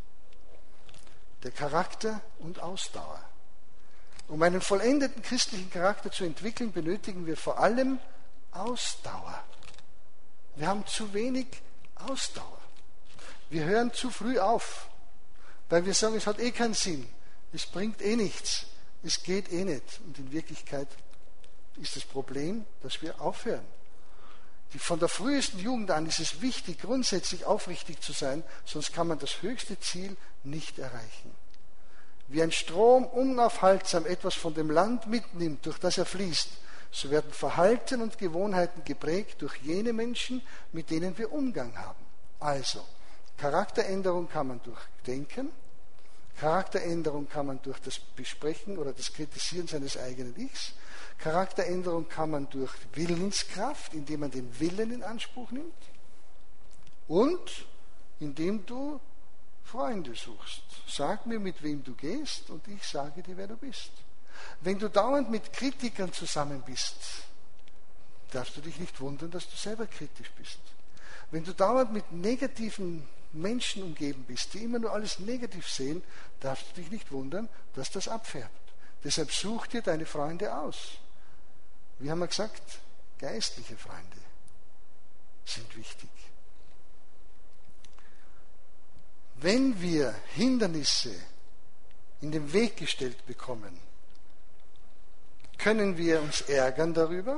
Der Charakter und Ausdauer. Um einen vollendeten christlichen Charakter zu entwickeln, benötigen wir vor allem Ausdauer. Wir haben zu wenig Ausdauer. Wir hören zu früh auf, weil wir sagen, es hat eh keinen Sinn, es bringt eh nichts, es geht eh nicht. Und in Wirklichkeit ist das Problem, dass wir aufhören. Die, von der frühesten Jugend an ist es wichtig, grundsätzlich aufrichtig zu sein, sonst kann man das höchste Ziel nicht erreichen. Wie ein Strom unaufhaltsam etwas von dem Land mitnimmt, durch das er fließt, so werden Verhalten und Gewohnheiten geprägt durch jene Menschen, mit denen wir Umgang haben. Also, Charakteränderung kann man durch Denken, Charakteränderung kann man durch das Besprechen oder das Kritisieren seines eigenen Ichs, Charakteränderung kann man durch Willenskraft, indem man den Willen in Anspruch nimmt und indem du Freunde suchst. Sag mir, mit wem du gehst und ich sage dir, wer du bist. Wenn du dauernd mit Kritikern zusammen bist, darfst du dich nicht wundern, dass du selber kritisch bist. Wenn du dauernd mit negativen Menschen umgeben bist, die immer nur alles negativ sehen, darfst du dich nicht wundern, dass das abfärbt. Deshalb such dir deine Freunde aus. Wie haben wir gesagt? Geistliche Freunde sind wichtig. Wenn wir Hindernisse in den Weg gestellt bekommen, können wir uns ärgern darüber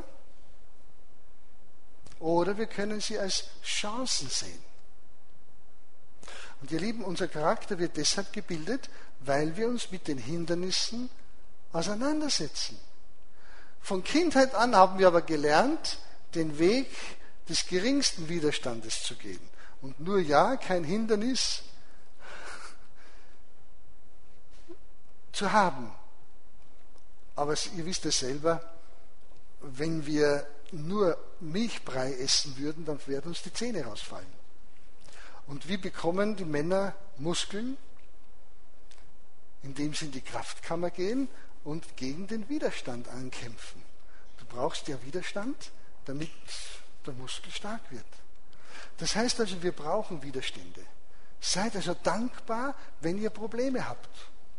oder wir können sie als Chancen sehen. Und ihr Lieben, unser Charakter wird deshalb gebildet, weil wir uns mit den Hindernissen auseinandersetzen. Von Kindheit an haben wir aber gelernt, den Weg des geringsten Widerstandes zu gehen. Und nur ja, kein Hindernis zu haben. Aber ihr wisst es selber, wenn wir nur Milchbrei essen würden, dann werden uns die Zähne rausfallen. Und wie bekommen die Männer Muskeln? Indem sie in die Kraftkammer gehen und gegen den Widerstand ankämpfen. Du brauchst ja Widerstand, damit der Muskel stark wird. Das heißt also, wir brauchen Widerstände. Seid also dankbar, wenn ihr Probleme habt.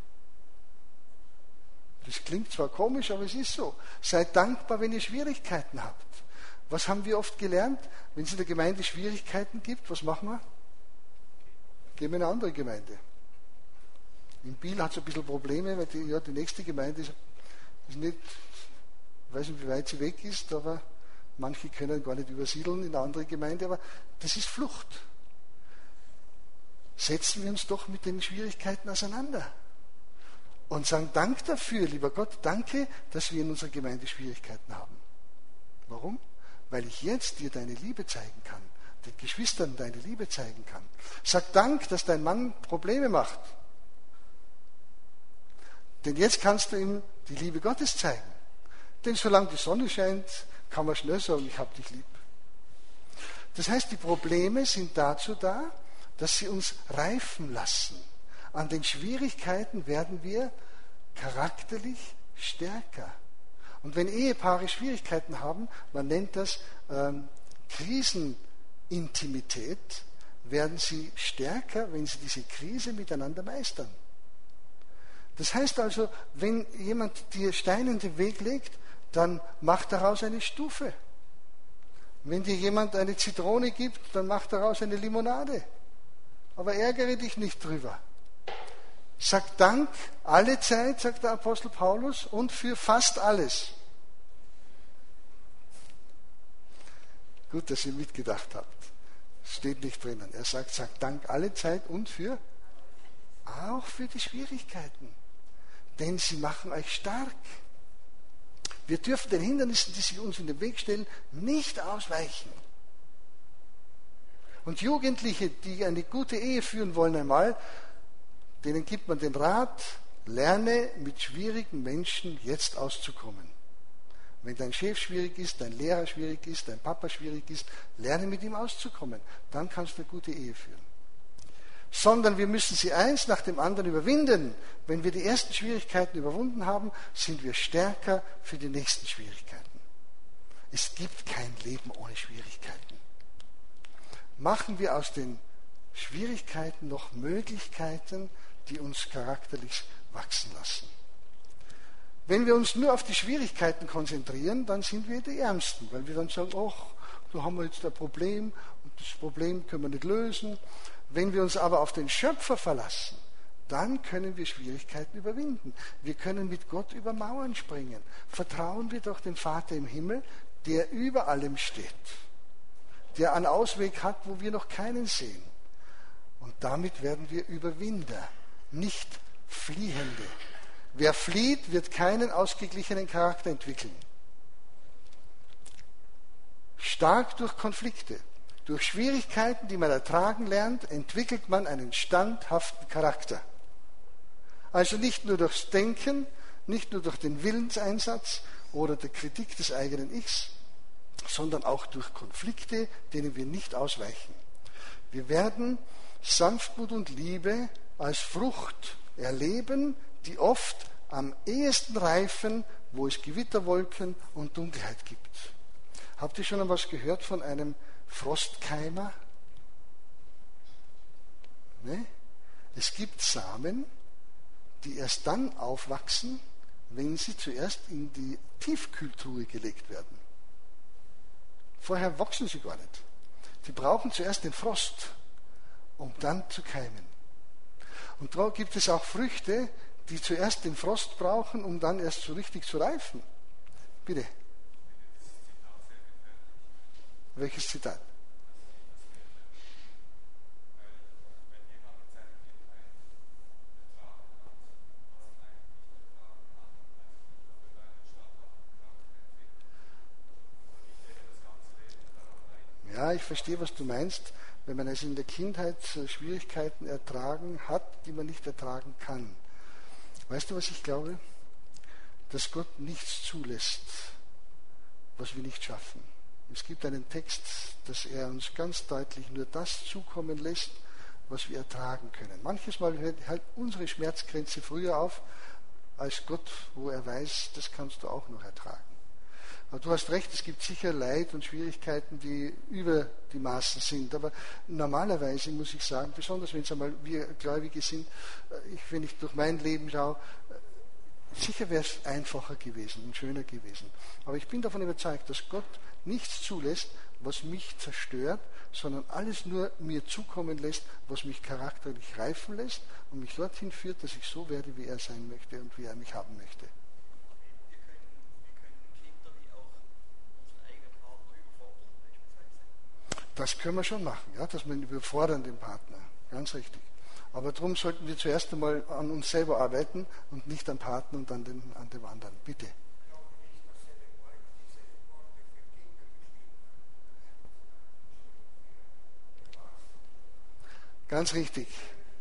Das klingt zwar komisch, aber es ist so. Seid dankbar, wenn ihr Schwierigkeiten habt. Was haben wir oft gelernt? Wenn es in der Gemeinde Schwierigkeiten gibt, was machen wir? Gehen wir in eine andere Gemeinde. In Biel hat es ein bisschen Probleme, weil die, ja, die nächste Gemeinde ist, ist nicht, ich weiß nicht, wie weit sie weg ist, aber manche können gar nicht übersiedeln in eine andere Gemeinde, aber das ist Flucht. Setzen wir uns doch mit den Schwierigkeiten auseinander und sagen Dank dafür, lieber Gott, danke, dass wir in unserer Gemeinde Schwierigkeiten haben. Warum? Weil ich jetzt dir deine Liebe zeigen kann, den Geschwistern deine Liebe zeigen kann. Sag Dank, dass dein Mann Probleme macht. Denn jetzt kannst du ihm die Liebe Gottes zeigen. Denn solange die Sonne scheint, kann man schnell sagen, ich habe dich lieb. Das heißt, die Probleme sind dazu da, dass sie uns reifen lassen. An den Schwierigkeiten werden wir charakterlich stärker. Und wenn Ehepaare Schwierigkeiten haben, man nennt das ähm, Krisenintimität, werden sie stärker, wenn sie diese Krise miteinander meistern. Das heißt also, wenn jemand dir Steine in den Weg legt, dann mach daraus eine Stufe. Wenn dir jemand eine Zitrone gibt, dann mach daraus eine Limonade. Aber ärgere dich nicht drüber. Sag Dank alle Zeit, sagt der Apostel Paulus, und für fast alles. Gut, dass ihr mitgedacht habt. Steht nicht drinnen. Er sagt, sagt Dank alle Zeit und für, auch für die Schwierigkeiten. Denn sie machen euch stark. Wir dürfen den Hindernissen, die sich uns in den Weg stellen, nicht ausweichen. Und Jugendliche, die eine gute Ehe führen wollen einmal, denen gibt man den Rat, lerne mit schwierigen Menschen jetzt auszukommen. Wenn dein Chef schwierig ist, dein Lehrer schwierig ist, dein Papa schwierig ist, lerne mit ihm auszukommen. Dann kannst du eine gute Ehe führen. Sondern wir müssen sie eins nach dem anderen überwinden. Wenn wir die ersten Schwierigkeiten überwunden haben, sind wir stärker für die nächsten Schwierigkeiten. Es gibt kein Leben ohne Schwierigkeiten. Machen wir aus den Schwierigkeiten noch Möglichkeiten, die uns charakterlich wachsen lassen. Wenn wir uns nur auf die Schwierigkeiten konzentrieren, dann sind wir die Ärmsten, weil wir dann sagen, ach, da haben wir jetzt ein Problem und das Problem können wir nicht lösen. Wenn wir uns aber auf den Schöpfer verlassen, dann können wir Schwierigkeiten überwinden. Wir können mit Gott über Mauern springen. Vertrauen wir doch dem Vater im Himmel, der über allem steht, der einen Ausweg hat, wo wir noch keinen sehen. Und damit werden wir Überwinder, nicht Fliehende. Wer flieht, wird keinen ausgeglichenen Charakter entwickeln. Stark durch Konflikte, durch Schwierigkeiten, die man ertragen lernt, entwickelt man einen standhaften Charakter. Also nicht nur durchs Denken, nicht nur durch den Willenseinsatz oder der Kritik des eigenen Ichs, sondern auch durch Konflikte, denen wir nicht ausweichen. Wir werden Sanftmut und Liebe als Frucht erleben, die oft am ehesten reifen, wo es Gewitterwolken und Dunkelheit gibt. Habt ihr schon einmal was gehört von einem Frostkeimer? Ne? Es gibt Samen, die erst dann aufwachsen, wenn sie zuerst in die Tiefkühltruhe gelegt werden. Vorher wachsen sie gar nicht. Die brauchen zuerst den Frost, um dann zu keimen. Und da gibt es auch Früchte, die zuerst den Frost brauchen, um dann erst so richtig zu reifen. Bitte. Welches Zitat? Ja, ich verstehe, was du meinst, wenn man also in der Kindheit Schwierigkeiten ertragen hat, die man nicht ertragen kann. Weißt du, was ich glaube? Dass Gott nichts zulässt, was wir nicht schaffen. Es gibt einen Text, dass er uns ganz deutlich nur das zukommen lässt, was wir ertragen können. Manches Mal hört halt unsere Schmerzgrenze früher auf, als Gott, wo er weiß, das kannst du auch noch ertragen. Aber du hast recht, es gibt sicher Leid und Schwierigkeiten, die über die Maßen sind. Aber normalerweise muss ich sagen, besonders wenn es einmal wir Gläubige sind, ich, wenn ich durch mein Leben schaue, sicher wäre es einfacher gewesen und schöner gewesen. Aber ich bin davon überzeugt, dass Gott nichts zulässt, was mich zerstört, sondern alles nur mir zukommen lässt, was mich charakterlich reifen lässt und mich dorthin führt, dass ich so werde, wie er sein möchte und wie er mich haben möchte. Das können wir schon machen, ja, dass wir überfordern den Partner, ganz richtig. Aber darum sollten wir zuerst einmal an uns selber arbeiten und nicht am Partner und an, den, an dem anderen. Bitte. Ganz richtig.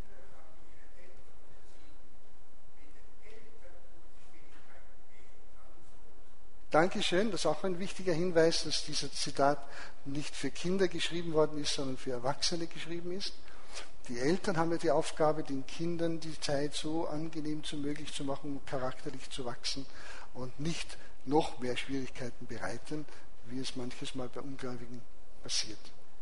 Dankeschön, das ist auch ein wichtiger Hinweis, dass dieser Zitat nicht für Kinder geschrieben worden ist, sondern für Erwachsene geschrieben ist. Die Eltern haben ja die Aufgabe, den Kindern die Zeit so angenehm wie möglich zu machen, charakterlich zu wachsen und nicht noch mehr Schwierigkeiten bereiten, wie es manches Mal bei Ungläubigen passiert.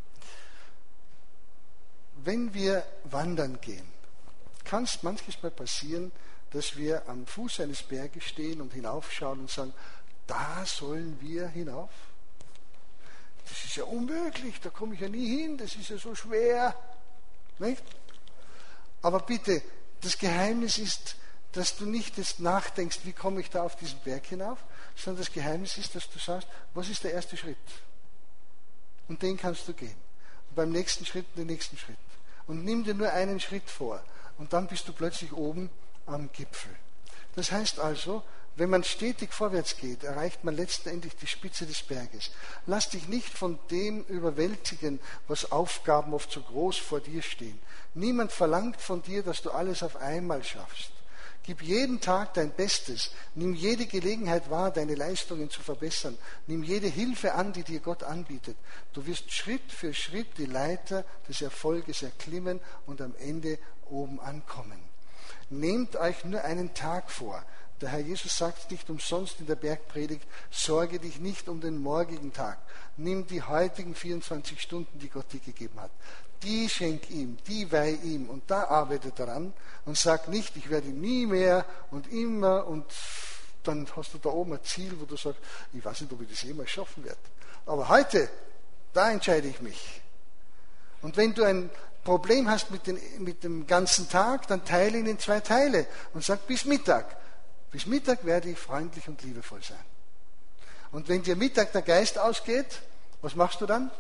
Wenn wir wandern gehen, kann es manches Mal passieren, dass wir am Fuß eines Berges stehen und hinaufschauen und sagen, da sollen wir hinauf? Das ist ja unmöglich, da komme ich ja nie hin, das ist ja so schwer. Nicht? Aber bitte, das Geheimnis ist, dass du nicht jetzt nachdenkst, wie komme ich da auf diesen Berg hinauf, sondern das Geheimnis ist, dass du sagst, was ist der erste Schritt? Und den kannst du gehen. Und beim nächsten Schritt den nächsten Schritt. Und nimm dir nur einen Schritt vor. Und dann bist du plötzlich oben am Gipfel. Das heißt also, wenn man stetig vorwärts geht, erreicht man letztendlich die Spitze des Berges. Lass dich nicht von dem überwältigen, was Aufgaben oft so groß vor dir stehen. Niemand verlangt von dir, dass du alles auf einmal schaffst. Gib jeden Tag dein Bestes. Nimm jede Gelegenheit wahr, deine Leistungen zu verbessern. Nimm jede Hilfe an, die dir Gott anbietet. Du wirst Schritt für Schritt die Leiter des Erfolges erklimmen und am Ende oben ankommen. Nehmt euch nur einen Tag vor. Der Herr Jesus sagt nicht umsonst in der Bergpredigt, sorge dich nicht um den morgigen Tag. Nimm die heutigen vierundzwanzig Stunden, die Gott dir gegeben hat. Die schenk ihm, die weih ihm und da arbeite daran und sag nicht, ich werde nie mehr und immer und dann hast du da oben ein Ziel, wo du sagst, ich weiß nicht, ob ich das jemals schaffen werde. Aber heute, da entscheide ich mich. Und wenn du ein Problem hast mit, den, mit dem ganzen Tag, dann teile ihn in zwei Teile und sag bis Mittag. Bis Mittag werde ich freundlich und liebevoll sein. Und wenn dir Mittag der Geist ausgeht, was machst du dann?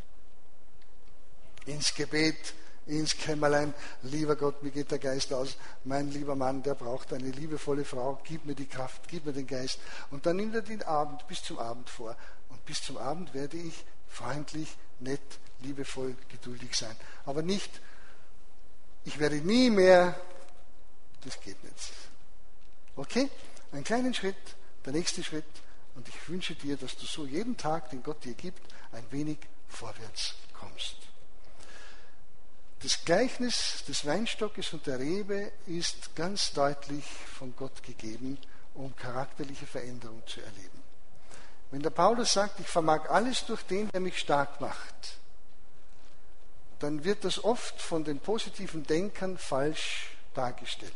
Ins Gebet, ins Kämmerlein. Lieber Gott, mir geht der Geist aus. Mein lieber Mann, der braucht eine liebevolle Frau. Gib mir die Kraft, gib mir den Geist. Und dann nimmt er den Abend bis zum Abend vor. Und bis zum Abend werde ich freundlich, nett, liebevoll, geduldig sein. Aber nicht, ich werde nie mehr, das geht nicht. Okay? Einen kleinen Schritt, der nächste Schritt. Und ich wünsche dir, dass du so jeden Tag, den Gott dir gibt, ein wenig vorwärts kommst. Das Gleichnis des Weinstockes und der Rebe ist ganz deutlich von Gott gegeben, um charakterliche Veränderung zu erleben. Wenn der Paulus sagt, ich vermag alles durch den, der mich stark macht, dann wird das oft von den positiven Denkern falsch dargestellt.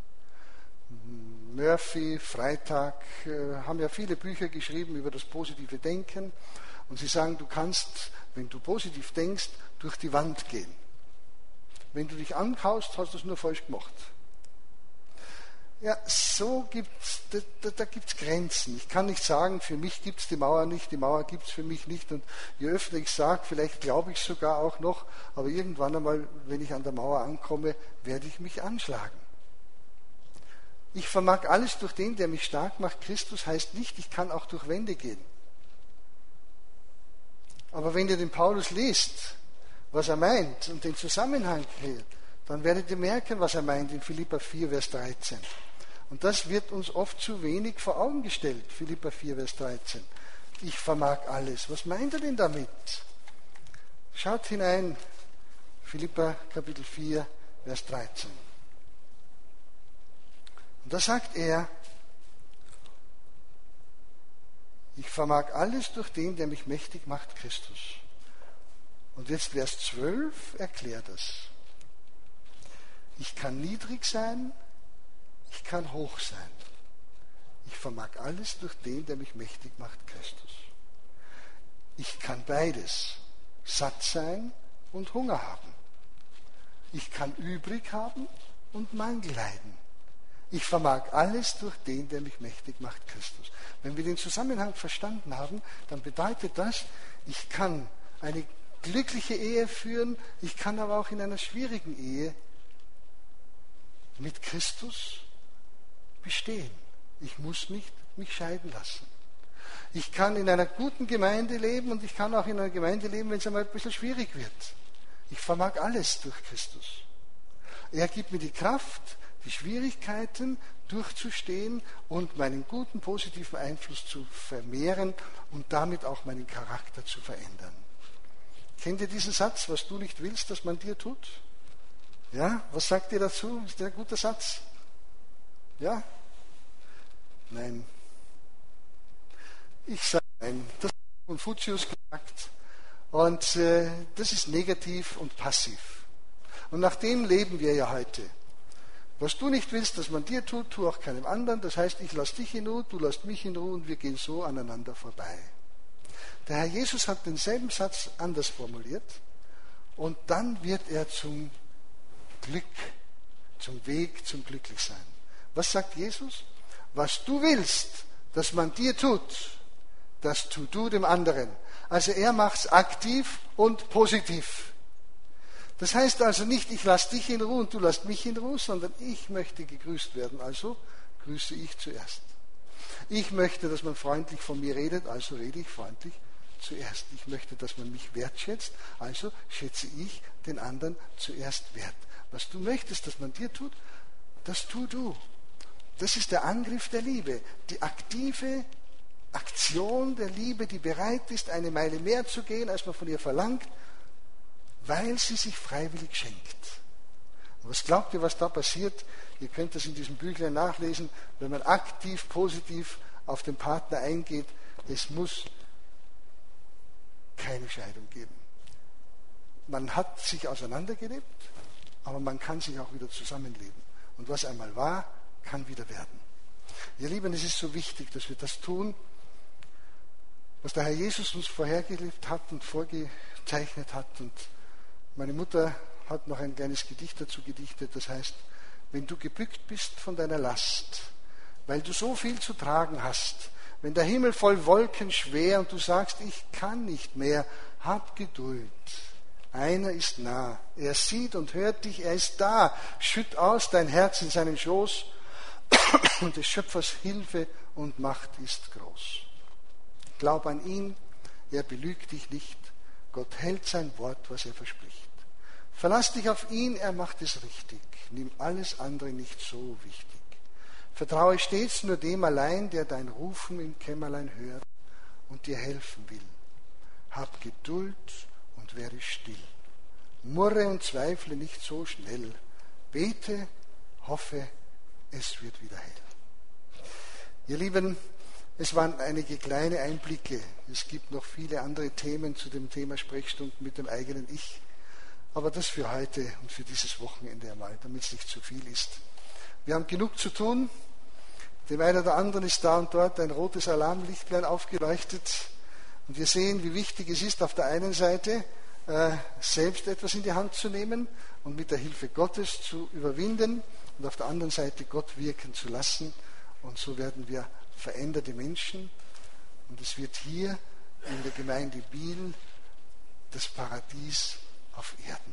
Murphy, Freitag äh, haben ja viele Bücher geschrieben über das positive Denken und sie sagen, du kannst, wenn du positiv denkst, durch die Wand gehen. Wenn du dich ankaust, hast du es nur falsch gemacht. Ja, so gibt's, da, da, da gibt es Grenzen. Ich kann nicht sagen, für mich gibt es die Mauer nicht, die Mauer gibt es für mich nicht. Und je öfter ich sage, vielleicht glaube ich sogar auch noch, aber irgendwann einmal, wenn ich an der Mauer ankomme, werde ich mich anschlagen. Ich vermag alles durch den, der mich stark macht. Christus heißt nicht, ich kann auch durch Wände gehen. Aber wenn ihr den Paulus liest, was er meint und den Zusammenhang hält, dann werdet ihr merken, was er meint in Philipper vier, Vers dreizehn. Und das wird uns oft zu wenig vor Augen gestellt, Philipper vier, Vers dreizehn. Ich vermag alles. Was meint er denn damit? Schaut hinein, Philipper Kapitel vier, Vers dreizehn. Und da sagt er, ich vermag alles durch den, der mich mächtig macht, Christus. Und jetzt Vers zwölf erklärt das. Ich kann niedrig sein, ich kann hoch sein. Ich vermag alles durch den, der mich mächtig macht, Christus. Ich kann beides, satt sein und Hunger haben. Ich kann übrig haben und Mangel leiden. Ich vermag alles durch den, der mich mächtig macht, Christus. Wenn wir den Zusammenhang verstanden haben, dann bedeutet das, ich kann eine glückliche Ehe führen, ich kann aber auch in einer schwierigen Ehe mit Christus bestehen. Ich muss nicht mich scheiden lassen. Ich kann in einer guten Gemeinde leben und ich kann auch in einer Gemeinde leben, wenn es einmal ein bisschen schwierig wird. Ich vermag alles durch Christus. Er gibt mir die Kraft, die Schwierigkeiten durchzustehen und meinen guten, positiven Einfluss zu vermehren und damit auch meinen Charakter zu verändern. Kennt ihr diesen Satz, was du nicht willst, dass man dir tut? Ja, was sagt ihr dazu? Ist der ein guter Satz? Ja? Nein. Ich sage nein. Das hat Konfuzius gesagt. Und äh, das ist negativ und passiv. Und nach dem leben wir ja heute. Was du nicht willst, dass man dir tut, tu auch keinem anderen. Das heißt, ich lasse dich in Ruhe, du lässt mich in Ruhe und wir gehen so aneinander vorbei. Der Herr Jesus hat denselben Satz anders formuliert und dann wird er zum Glück, zum Weg zum Glücklichsein. Was sagt Jesus? Was du willst, dass man dir tut, das tu du dem anderen. Also er macht es aktiv und positiv. Das heißt also nicht, ich lasse dich in Ruhe und du lässt mich in Ruhe, sondern ich möchte gegrüßt werden. Also grüße ich zuerst. Ich möchte, dass man freundlich von mir redet, also rede ich freundlich zuerst. Ich möchte, dass man mich wertschätzt, also schätze ich den anderen zuerst wert. Was du möchtest, dass man dir tut, das tu du. Das ist der Angriff der Liebe, die aktive Aktion der Liebe, die bereit ist, eine Meile mehr zu gehen, als man von ihr verlangt, weil sie sich freiwillig schenkt. Und was glaubt ihr, was da passiert? Ihr könnt das in diesem Büchlein nachlesen, wenn man aktiv, positiv auf den Partner eingeht. Es muss keine Scheidung geben. Man hat sich auseinandergelebt, aber man kann sich auch wieder zusammenleben. Und was einmal war, kann wieder werden. Ihr Lieben, es ist so wichtig, dass wir das tun, was der Herr Jesus uns vorhergelebt hat und vorgezeichnet hat. Und meine Mutter hat noch ein kleines Gedicht dazu gedichtet, das heißt, wenn du gebückt bist von deiner Last, weil du so viel zu tragen hast, wenn der Himmel voll Wolken schwer und du sagst, ich kann nicht mehr, hab Geduld. Einer ist nah, er sieht und hört dich, er ist da. Schütt aus dein Herz in seinen Schoß und des Schöpfers Hilfe und Macht ist groß. Glaub an ihn, er belügt dich nicht. Gott hält sein Wort, was er verspricht. Verlass dich auf ihn, er macht es richtig. Nimm alles andere nicht so wichtig. Vertraue stets nur dem allein, der dein Rufen im Kämmerlein hört und dir helfen will. Hab Geduld und wäre still. Murre und zweifle nicht so schnell. Bete, hoffe, es wird wieder hell. Ihr Lieben, es waren einige kleine Einblicke. Es gibt noch viele andere Themen zu dem Thema Sprechstunden mit dem eigenen Ich. Aber das für heute und für dieses Wochenende einmal, damit es nicht zu viel ist. Wir haben genug zu tun. Dem einen oder anderen ist da und dort ein rotes Alarmlichtlein aufgeleuchtet. Und wir sehen, wie wichtig es ist, auf der einen Seite äh, selbst etwas in die Hand zu nehmen und mit der Hilfe Gottes zu überwinden und auf der anderen Seite Gott wirken zu lassen. Und so werden wir veränderte Menschen. Und es wird hier in der Gemeinde Biel das Paradies auf Erden.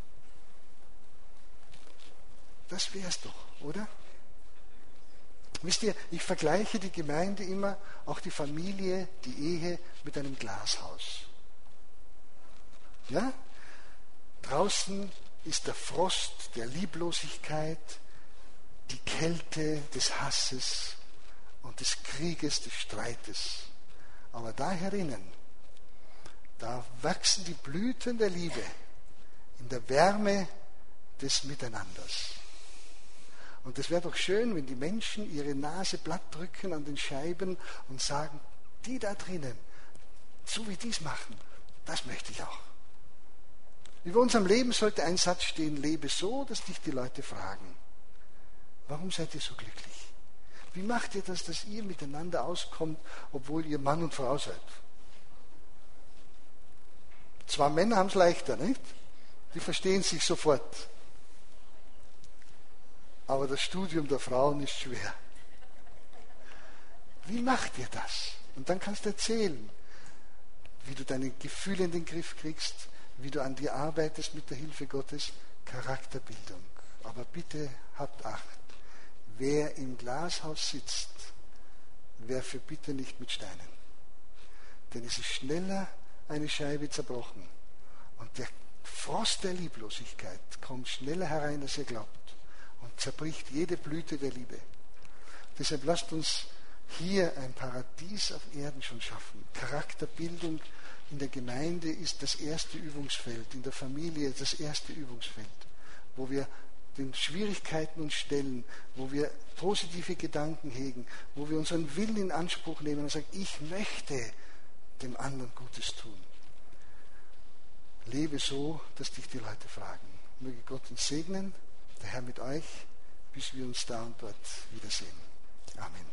Das wäre es doch, oder? Wisst ihr, ich vergleiche die Gemeinde immer, auch die Familie, die Ehe mit einem Glashaus. Ja? Draußen ist der Frost der Lieblosigkeit, die Kälte des Hasses und des Krieges, des Streites. Aber da herinnen, da wachsen die Blüten der Liebe in der Wärme des Miteinanders. Und es wäre doch schön, wenn die Menschen ihre Nase platt drücken an den Scheiben und sagen, die da drinnen, so wie die es machen, das möchte ich auch. Über unserem Leben sollte ein Satz stehen, lebe so, dass dich die Leute fragen, warum seid ihr so glücklich? Wie macht ihr das, dass ihr miteinander auskommt, obwohl ihr Mann und Frau seid? Zwar Männer haben es leichter, nicht? Die verstehen sich sofort. Aber das Studium der Frauen ist schwer. Wie macht ihr das? Und dann kannst du erzählen, wie du deine Gefühle in den Griff kriegst, wie du an dir arbeitest mit der Hilfe Gottes, Charakterbildung. Aber bitte habt Acht, wer im Glashaus sitzt, werfe bitte nicht mit Steinen. Denn es ist schneller eine Scheibe zerbrochen. Und der Frost der Lieblosigkeit kommt schneller herein, als ihr glaubt. Und zerbricht jede Blüte der Liebe. Deshalb lasst uns hier ein Paradies auf Erden schon schaffen. Charakterbildung in der Gemeinde ist das erste Übungsfeld, in der Familie das erste Übungsfeld, wo wir den Schwierigkeiten uns stellen, wo wir positive Gedanken hegen, wo wir unseren Willen in Anspruch nehmen und sagen, ich möchte dem anderen Gutes tun. Lebe so, dass dich die Leute fragen. Möge Gott uns segnen, der Herr mit euch, bis wir uns da und dort wiedersehen. Amen.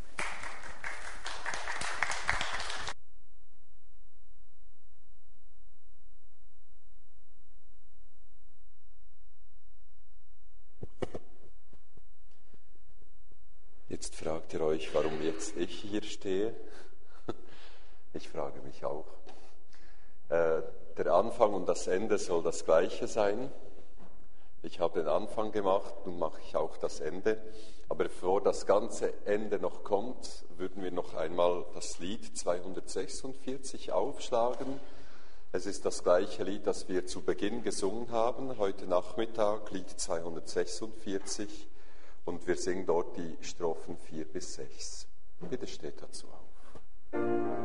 Jetzt fragt ihr euch, warum jetzt ich hier stehe. Ich frage mich auch. Äh, der Anfang und das Ende soll das gleiche sein. Ich habe den Anfang gemacht, nun mache ich auch das Ende. Aber bevor das ganze Ende noch kommt, würden wir noch einmal das Lied zweihundertsechsundvierzig aufschlagen. Es ist das gleiche Lied, das wir zu Beginn gesungen haben, heute Nachmittag, Lied zweihundertsechsundvierzig. Und wir singen dort die Strophen vier bis sechs. Bitte steht dazu auf.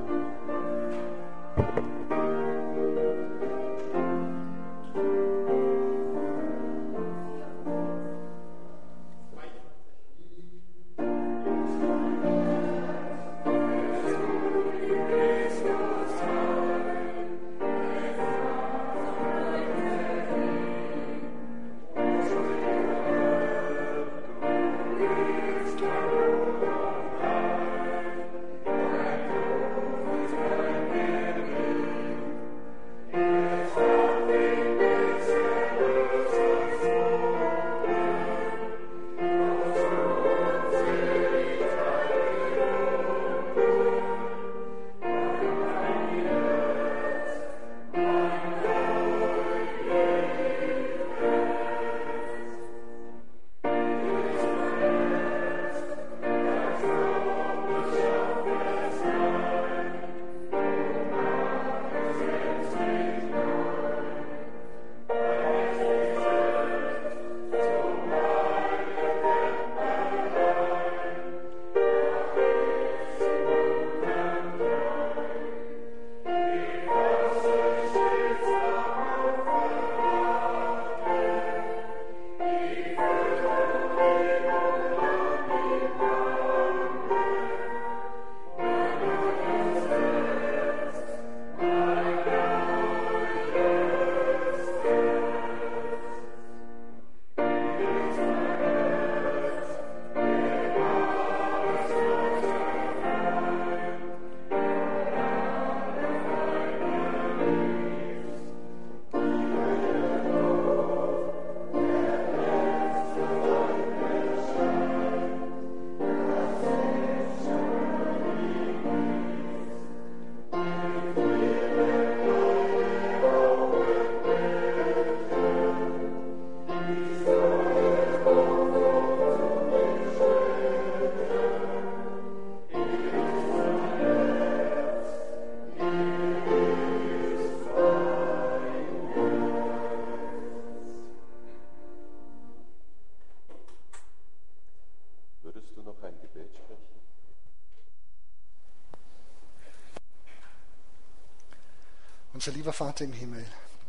Unser lieber Vater im Himmel,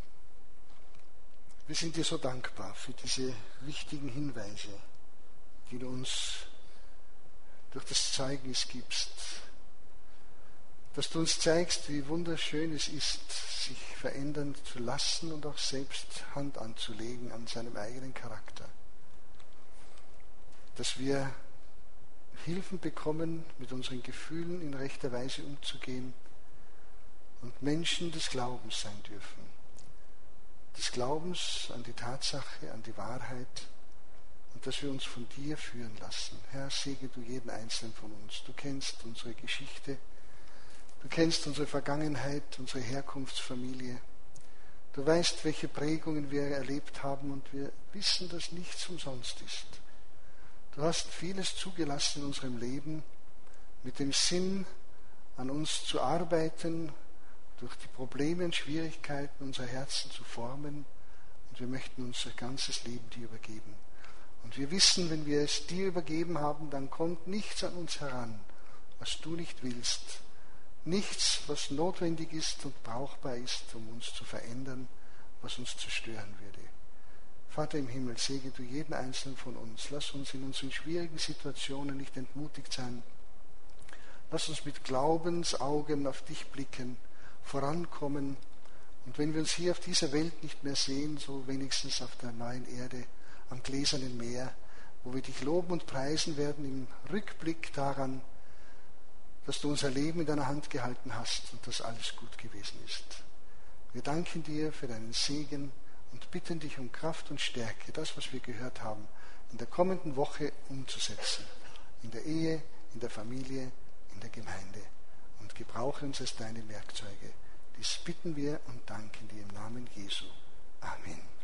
wir sind dir so dankbar für diese wichtigen Hinweise, die du uns durch das Zeugnis gibst, dass du uns zeigst, wie wunderschön es ist, sich verändern zu lassen und auch selbst Hand anzulegen an seinem eigenen Charakter. Dass wir Hilfen bekommen, mit unseren Gefühlen in rechter Weise umzugehen und Menschen des Glaubens sein dürfen. Des Glaubens an die Tatsache, an die Wahrheit und dass wir uns von dir führen lassen. Herr, segne du jeden Einzelnen von uns. Du kennst unsere Geschichte, du kennst unsere Vergangenheit, unsere Herkunftsfamilie. Du weißt, welche Prägungen wir erlebt haben und wir wissen, dass nichts umsonst ist. Du hast vieles zugelassen in unserem Leben mit dem Sinn, an uns zu arbeiten, durch die Probleme und Schwierigkeiten unser Herzen zu formen, und wir möchten unser ganzes Leben dir übergeben. Und wir wissen, wenn wir es dir übergeben haben, dann kommt nichts an uns heran, was du nicht willst. Nichts, was notwendig ist und brauchbar ist, um uns zu verändern, was uns zerstören würde. Vater im Himmel, segne du jeden Einzelnen von uns. Lass uns in unseren schwierigen Situationen nicht entmutigt sein. Lass uns mit Glaubensaugen auf dich blicken, vorankommen. Und wenn wir uns hier auf dieser Welt nicht mehr sehen, so wenigstens auf der neuen Erde, am gläsernen Meer, wo wir dich loben und preisen werden im Rückblick daran, dass du unser Leben in deiner Hand gehalten hast und dass alles gut gewesen ist. Wir danken dir für deinen Segen und bitten dich um Kraft und Stärke, das, was wir gehört haben, in der kommenden Woche umzusetzen. In der Ehe, in der Familie, in der Gemeinde. Und gebrauche uns als deine Werkzeuge. Dies bitten wir und danken dir im Namen Jesu. Amen.